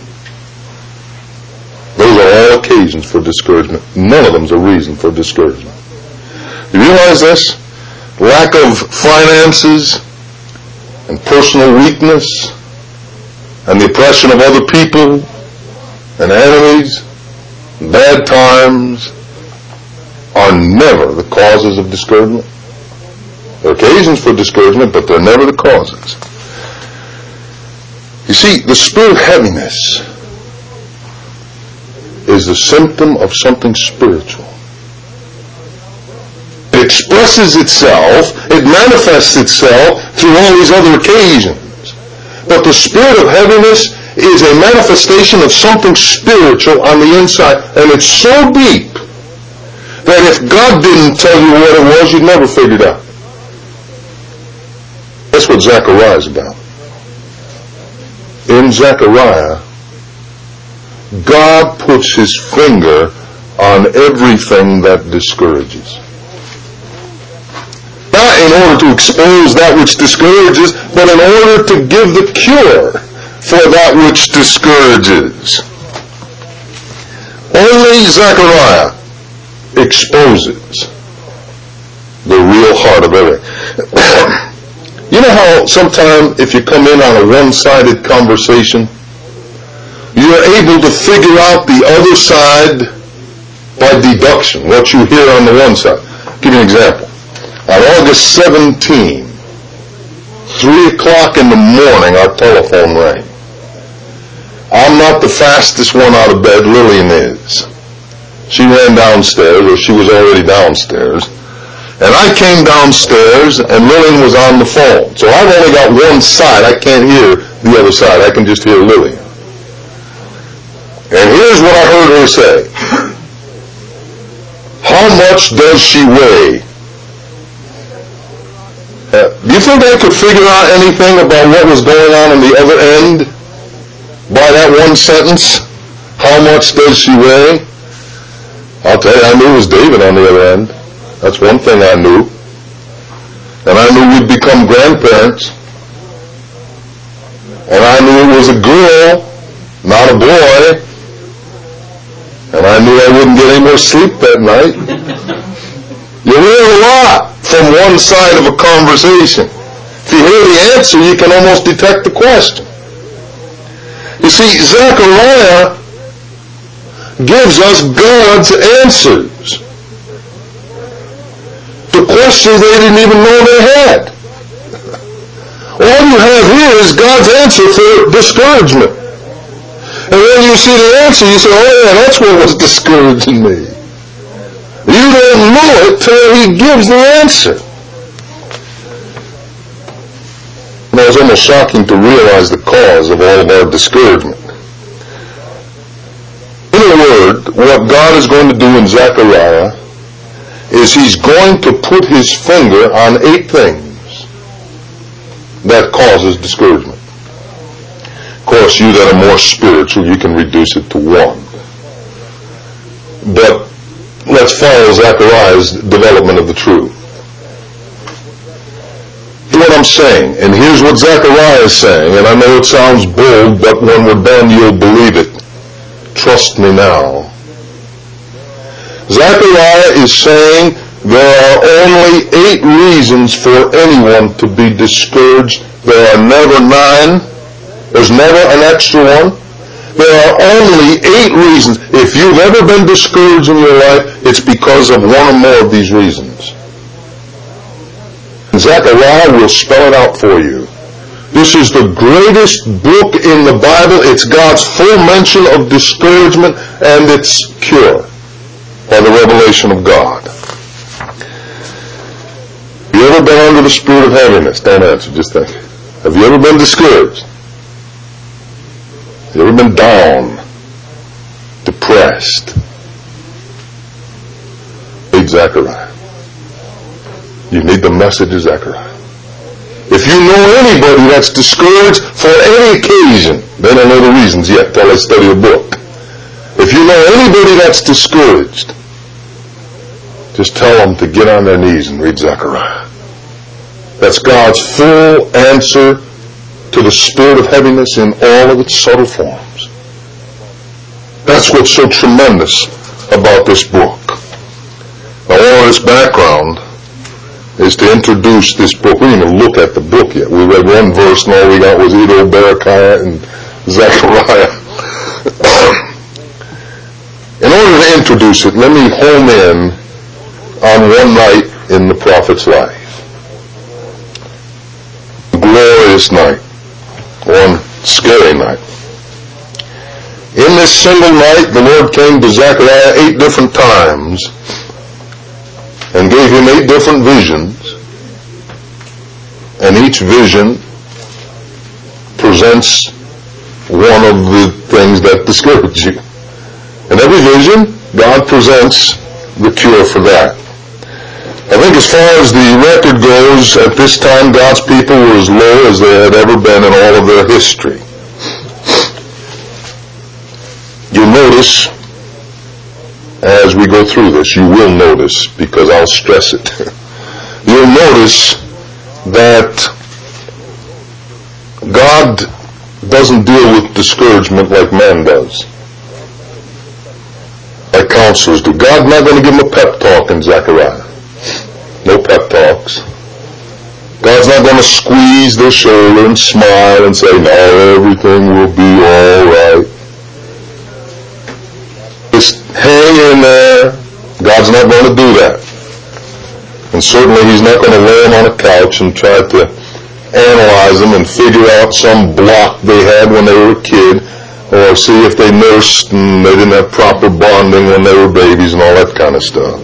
Those are all occasions for discouragement. None of them's a reason for discouragement. You realize this? Lack of finances and personal weakness and the oppression of other people and enemies and bad times are never the causes of discouragement. There are occasions for discouragement, but they're never the causes. You see, the spirit of heaviness is the symptom of something spiritual. It expresses itself, it manifests itself through all these other occasions. But the spirit of heaviness is a manifestation of something spiritual on the inside, and it's so deep that if God didn't tell you what it was, you'd never figure it out. That's what Zechariah is about. In Zechariah, God puts his finger on everything that discourages. Not in order to expose that which discourages, but in order to give the cure for that which discourages. Only Zechariah exposes the real heart of everything. You know how sometimes if you come in on a one-sided conversation, you're able to figure out the other side by deduction, what you hear on the one side. I'll give you an example. On August 17, 3 o'clock in the morning, our telephone rang. I'm not the fastest one out of bed, Lillian is. She ran downstairs, or she was already downstairs. And I came downstairs, and Lillian was on the phone. So I've only got one side. I can't hear the other side. I can just hear Lillian. And here's what I heard her say. How much does she weigh? Do you think I could figure out anything about what was going on the other end by that one sentence? How much does she weigh? I'll tell you, I knew it was David on the other end. That's one thing I knew. And I knew we'd become grandparents. And I knew it was a girl, not a boy. And I knew I wouldn't get any more sleep that night. You hear a lot from one side of a conversation. If you hear the answer, you can almost detect the question. You see, Zechariah gives us God's answers to questions they didn't even know they had. All you have here is God's answer for discouragement. And when you see the answer, you say, oh yeah, that's what was discouraging me. You don't know it till he gives the answer. And it's almost shocking to realize the cause of all of our discouragement. In a word, what God is going to do in Zechariah is he's going to put his finger on 8 things that causes discouragement. Of course, you that are more spiritual, you can reduce it to 1. But let's follow Zechariah's development of the truth. Here's what I'm saying, and here's what Zechariah is saying, and I know it sounds bold, but when we're done, you'll believe it. Trust me now. Zechariah is saying there are only 8 reasons for anyone to be discouraged. There are never 9. There's never an extra one. There are only 8 reasons. If you've ever been discouraged in your life, it's because of one or more of these reasons. Zechariah will spell it out for you. This is the greatest book in the Bible. It's God's full mention of discouragement and its cure by the revelation of God. Have you ever been under the spirit of heaviness? Don't answer, just think. Have you ever been discouraged? Have you ever been down, depressed? You need Zechariah. You need the message of Zechariah. If you know anybody that's discouraged for any occasion, they don't know the reasons yet till they study the book. If you know anybody that's discouraged, just tell them to get on their knees and read Zechariah. That's God's full answer to the spirit of heaviness in all of its subtle forms. That's what's so tremendous about this book. Now, all this background is to introduce this book. We didn't even look at the book yet. We read one verse and all we got was Iddo, Berechiah, and Zechariah. In order to introduce it, let me home in on one night in the prophet's life. A glorious night. One scary night. In this single night, the Lord came to Zechariah 8 different times and gave him 8 different visions. And each vision presents one of the things that discourage you. In every vision, God presents the cure for that. I think as far as the record goes, at this time God's people were as low as they had ever been in all of their history. You'll notice, as we go through this, you will notice, because I'll stress it, you'll notice that God doesn't deal with discouragement like man does, like counselors do. God's not going to give him a pep talk in Zechariah. No pep talks. God's not going to squeeze their shoulder and smile and say, no, everything will be all right. Just hang in there. God's not going to do that. And certainly he's not going to lay them on a couch and try to analyze them and figure out some block they had when they were a kid, or see if they nursed and they didn't have proper bonding when they were babies and all that kind of stuff.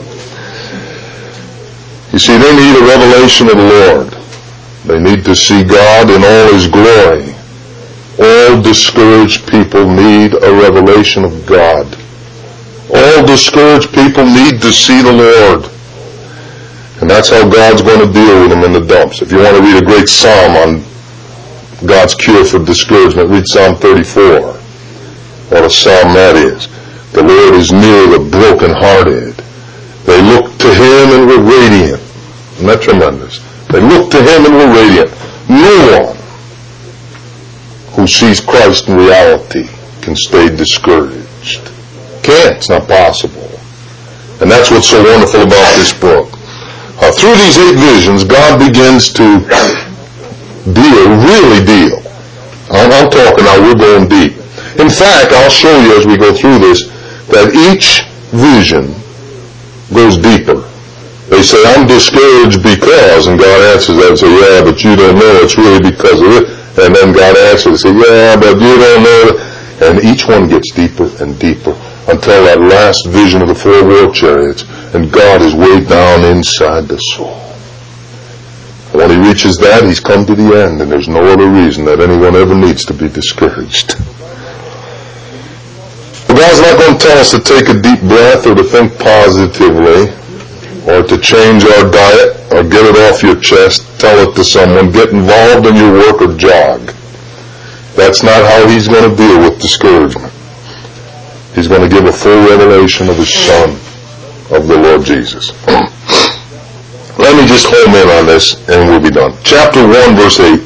You see, they need a revelation of the Lord. They need to see God in all his glory. All discouraged people need a revelation of God. All discouraged people need to see the Lord. And that's how God's going to deal with them in the dumps. If you want to read a great psalm on God's cure for discouragement, read Psalm 34. What a psalm that is. The Lord is near the brokenhearted. They looked to him and were radiant. Isn't that tremendous? They looked to him and were radiant. No one who sees Christ in reality can stay discouraged. Can't. It's not possible. And that's what's so wonderful about this book. Through these 8 visions, God begins to really deal. I'm talking now, we're going deep. In fact, I'll show you as we go through this that each vision goes deeper. They say, I'm discouraged because, and God answers that and say, yeah, but you don't know it's really because of it. And then God answers and say, yeah, but you don't know it. And each one gets deeper and deeper until that last vision of the 4 war chariots, and God is way down inside the soul. When he reaches that, he's come to the end, and there's no other reason that anyone ever needs to be discouraged. God's not going to tell us to take a deep breath or to think positively or to change our diet or get it off your chest, tell it to someone, get involved in your work or jog. That's not how he's going to deal with discouragement. He's going to give a full revelation of his Son, of the Lord Jesus. Let me just home in on this and we'll be done. Chapter 1, verse 8.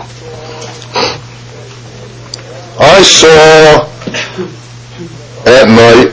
I saw at night.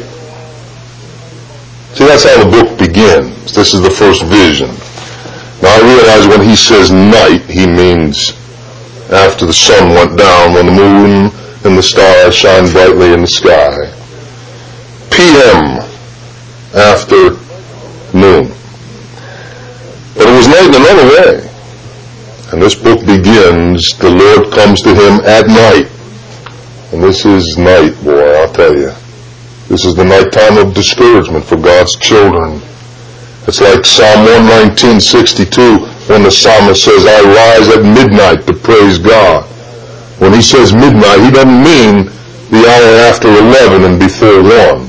See, that's how the book begins. This is the first vision. Now I realize when he says night, he means after the sun went down, when the moon and the stars shine brightly in the sky. PM, after noon. But it was night in another way. And this book begins, the Lord comes to him at night. And this is night, boy, I'll tell you. This is the nighttime of discouragement for God's children. It's like Psalm 119:62 when the psalmist says, I rise at midnight to praise God. When he says midnight, he doesn't mean the hour after 11 and before 1.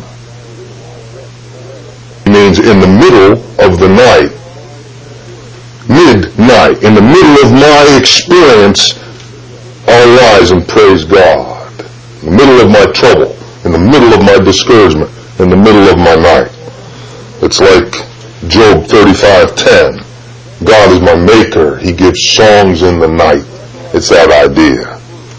He means in the middle of the night. Midnight. In the middle of my experience, I'll rise and praise God. In the middle of my trouble. In the middle of my discouragement, in the middle of my night. It's like Job 35:10. God is my maker. He gives songs in the night. It's that idea.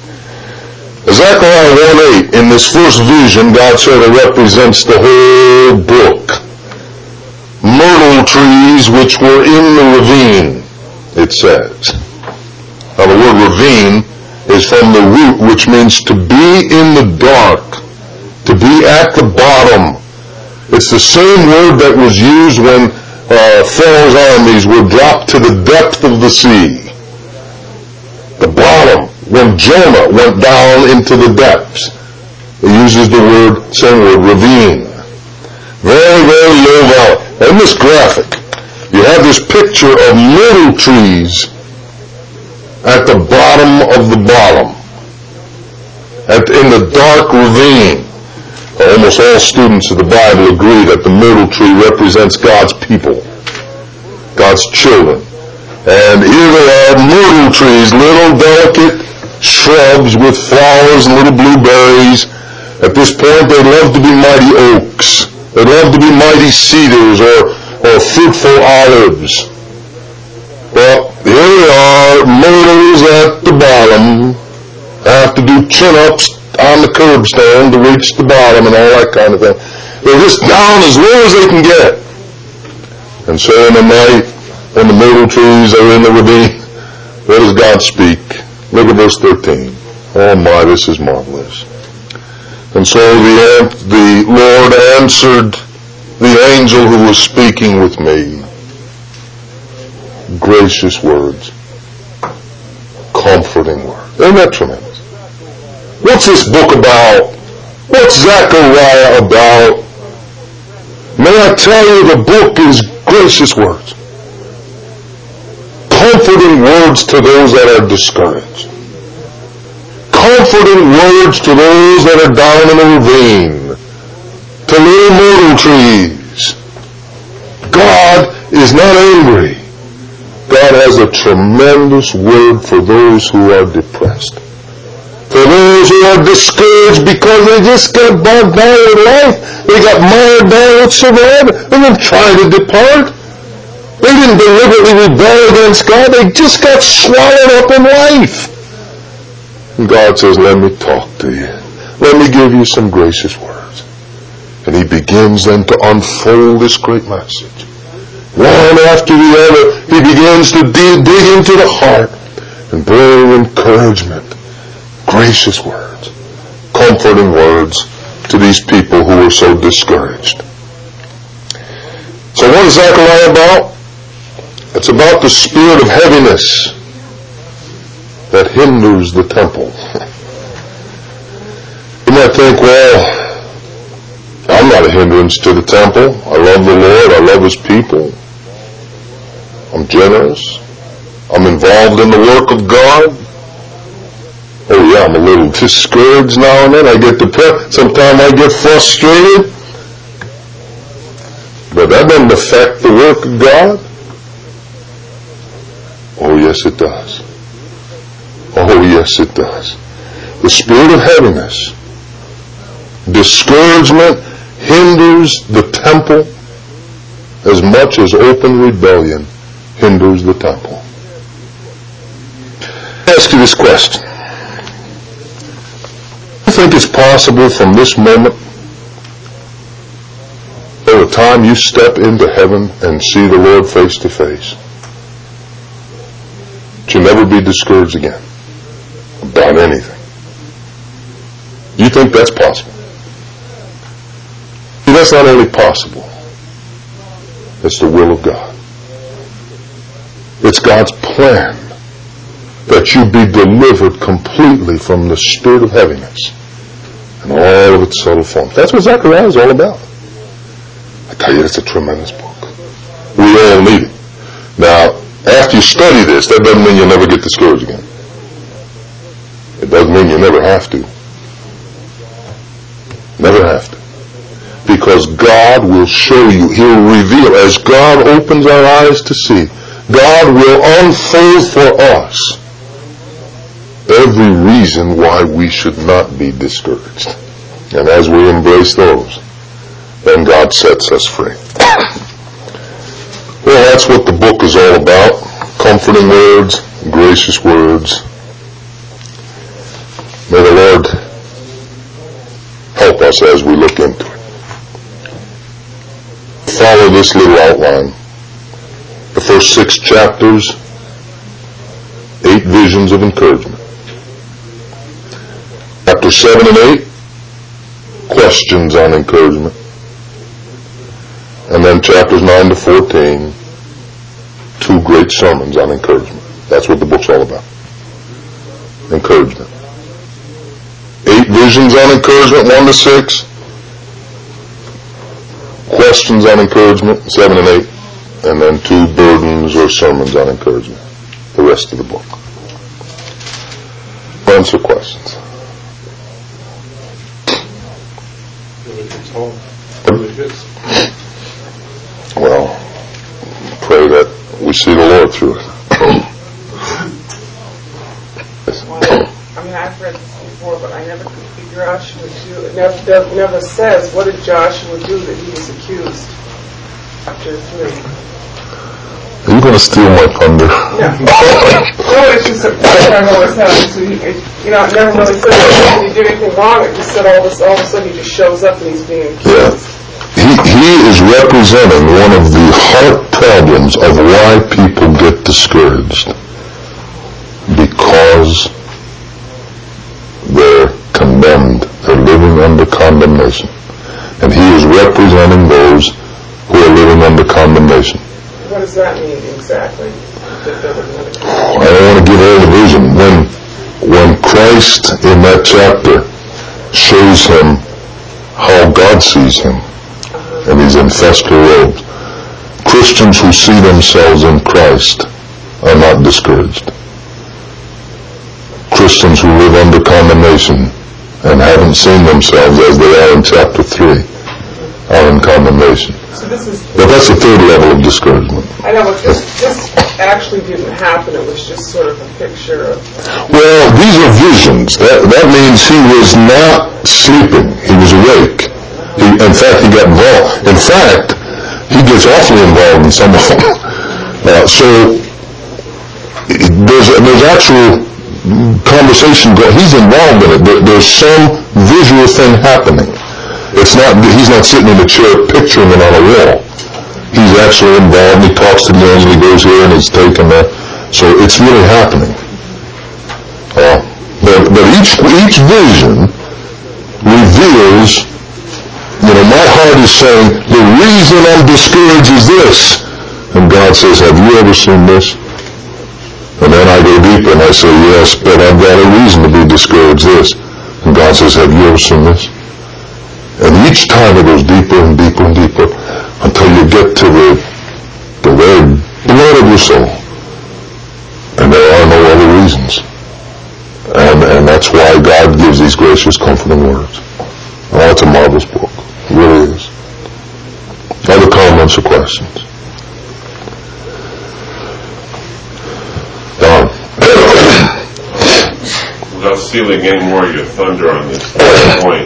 Zechariah 1:8, in this first vision, God sort of represents the whole book. Myrtle trees which were in the ravine, it says. Now the word ravine is from the root, which means to be in the dark, to be at the bottom. It's the same word that was used when Pharaoh's armies were dropped to the depth of the sea. The bottom, when Jonah went down into the depths. It uses the same word, ravine. Very, very low valley. In this graphic, you have this picture of myrtle trees at the bottom of the bottom, in the dark ravine. Almost all students of the Bible agree that the myrtle tree represents God's people, God's children. And here they are, myrtle trees, little delicate shrubs with flowers and little blueberries. At this point, they love to be mighty oaks. They love to be mighty cedars or fruitful olives. Well, here they are, myrtles at the bottom. Have to do chin-ups on the curbstone to reach the bottom and all that kind of thing. They're just down as low as they can get. And so in the night, when the myrtle trees are in the ravine, what does God speak? Look at verse 13. Oh my, this is marvelous. And so the Lord answered the angel who was speaking with me. Gracious words. Comforting words. Isn't that tremendous? What's this book about? What's Zechariah about? May I tell you, the book is gracious words. Comforting words to those that are discouraged. Comforting words to those that are down in the ravine. To little myrtle trees. God is not angry. God has a tremendous word for those who are depressed. For those who are discouraged because they just got bogged down in life. They got mired down with survival. They didn't try to depart. They didn't deliberately rebel against God. They just got swallowed up in life. And God says, let me talk to you. Let me give you some gracious words. And He begins then to unfold this great message. One after the other, He begins to dig into the heart and bring encouragement. Gracious words, comforting words to these people who are so discouraged. So what is Zechariah about? It's about the spirit of heaviness that hinders the temple. You might think, well, I'm not a hindrance to the temple. I love the Lord. I love His people. I'm generous. I'm involved in the work of God. Oh yeah, I'm a little discouraged now and then. I get depressed. Sometimes I get frustrated. But that doesn't affect the work of God. Oh yes, it does. Oh yes, it does. The spirit of heaviness, discouragement hinders the temple as much as open rebellion hinders the temple. I'll ask you this question. Do you think it's possible from this moment, by the time you step into heaven and see the Lord face to face, that you'll never be discouraged again about anything? Do you think that's possible? See, that's not only possible, it's the will of God. It's God's plan that you be delivered completely from the spirit of heaviness and all of its subtle forms. That's what Zechariah is all about. I tell you, it's a tremendous book. We all need it. Now, after you study this, that doesn't mean you'll never get discouraged again. It doesn't mean you never have to. Never have to. Because God will show you, He'll reveal, as God opens our eyes to see, God will unfold for us every reason why we should not be discouraged. And as we embrace those, then God sets us free. Well, that's what the book is all about. Comforting words, gracious words. May the Lord help us as we look into it. Follow this little outline. The first 6 chapters, 8 visions of encouragement. Chapter 7 and 8, questions on encouragement. And then chapters 9 to 14, 2 great sermons on encouragement. That's what the book's all about. Encouragement. 8 visions on encouragement, 1 to 6. Questions on encouragement, 7 and 8. And then 2 burdens or sermons on encouragement. The rest of the book. Answer questions. Well, pray that we see the Lord through it. I mean, I've read this before, but I never could figure out it never says what did Joshua do that he was accused. Chapter 3. Are you going to steal my thunder? No, it's just a pattern I've always had. So it never really said that he did anything wrong. It just said all of a sudden he just shows up and he's being accused. Yeah. He is representing one of the heart problems of why people get discouraged. Because they're condemned. They're living under condemnation. And he is representing those who are living under condemnation. What does that mean exactly? I don't want to give all the vision. When Christ in that chapter shows him how God sees him, and he's in festal robes, Christians who see themselves in Christ are not discouraged. Christians who live under condemnation and haven't seen themselves as they are in chapter 3 are in condemnation. So but that's the third level of discouragement. I know, but this actually didn't happen. It was just sort of a picture of... Well, these are visions. That means he was not sleeping. He was awake. In fact, he got involved. In fact, he gets awfully involved in some of them. So there's actual conversation going. He's involved in it. There's some visual thing happening. He's not sitting in a chair picturing it on a wall. He's actually involved. He talks to the angel. He goes here and he's taken there. So it's really happening. But each vision reveals, my heart is saying, the reason I'm discouraged is this. And God says, have you ever seen this? And then I go deeper and I say, yes, but I've got a reason to be discouraged this. And God says, have you ever seen this? And each time it goes deeper and deeper and deeper until you get to the very blood of your soul. And there are no other reasons. And that's why God gives these gracious, comforting words. Oh, it's a marvelous book. It really is. Other comments or questions? Don. Without stealing any more of your thunder on this point,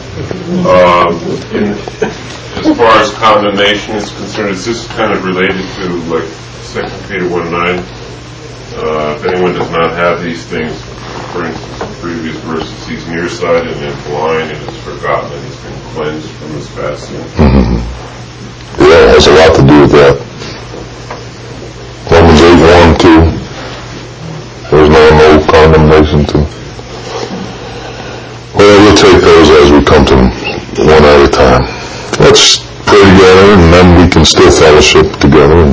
as far as condemnation is concerned, is this kind of related to like 2 Peter 1:9? If anyone does not have these things, for instance, the previous verses, he's nearsighted and blind and is forgotten and he's been cleansed from his past sin. Mm-hmm. Yeah, it has a lot to do with that. Romans 8:1-2. There's no condemnation to. Well, we'll take those as we come to them one at a time. Let's pray together and then we can still fellowship together.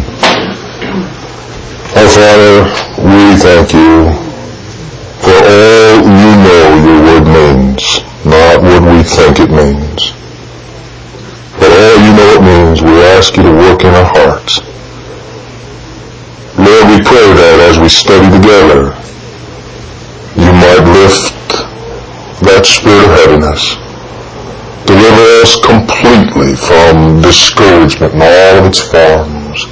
Our Father, we thank you for all you know your word means, not what we think it means. But all you know it means, we ask you to work in our hearts. Lord, we pray that as we study together, you might lift that spirit of heaviness. Deliver us completely from discouragement in all of its forms.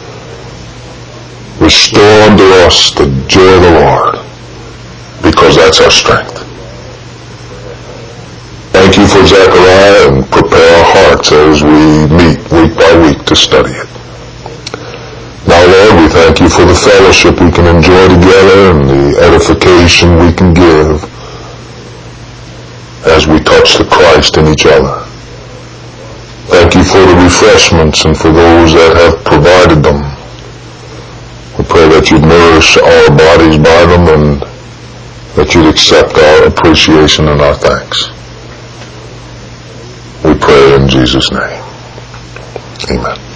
Restore unto us the joy of the Lord, because that's our strength. Thank you for Zechariah, and prepare our hearts as we meet week by week to study it. fellowship we can enjoy together and the edification we can give as we touch the Christ in each other. Thank you for the refreshments and for those that have provided them. We pray that you'd nourish our bodies by them and that you'd accept our appreciation and our thanks. We pray in Jesus' name. Amen.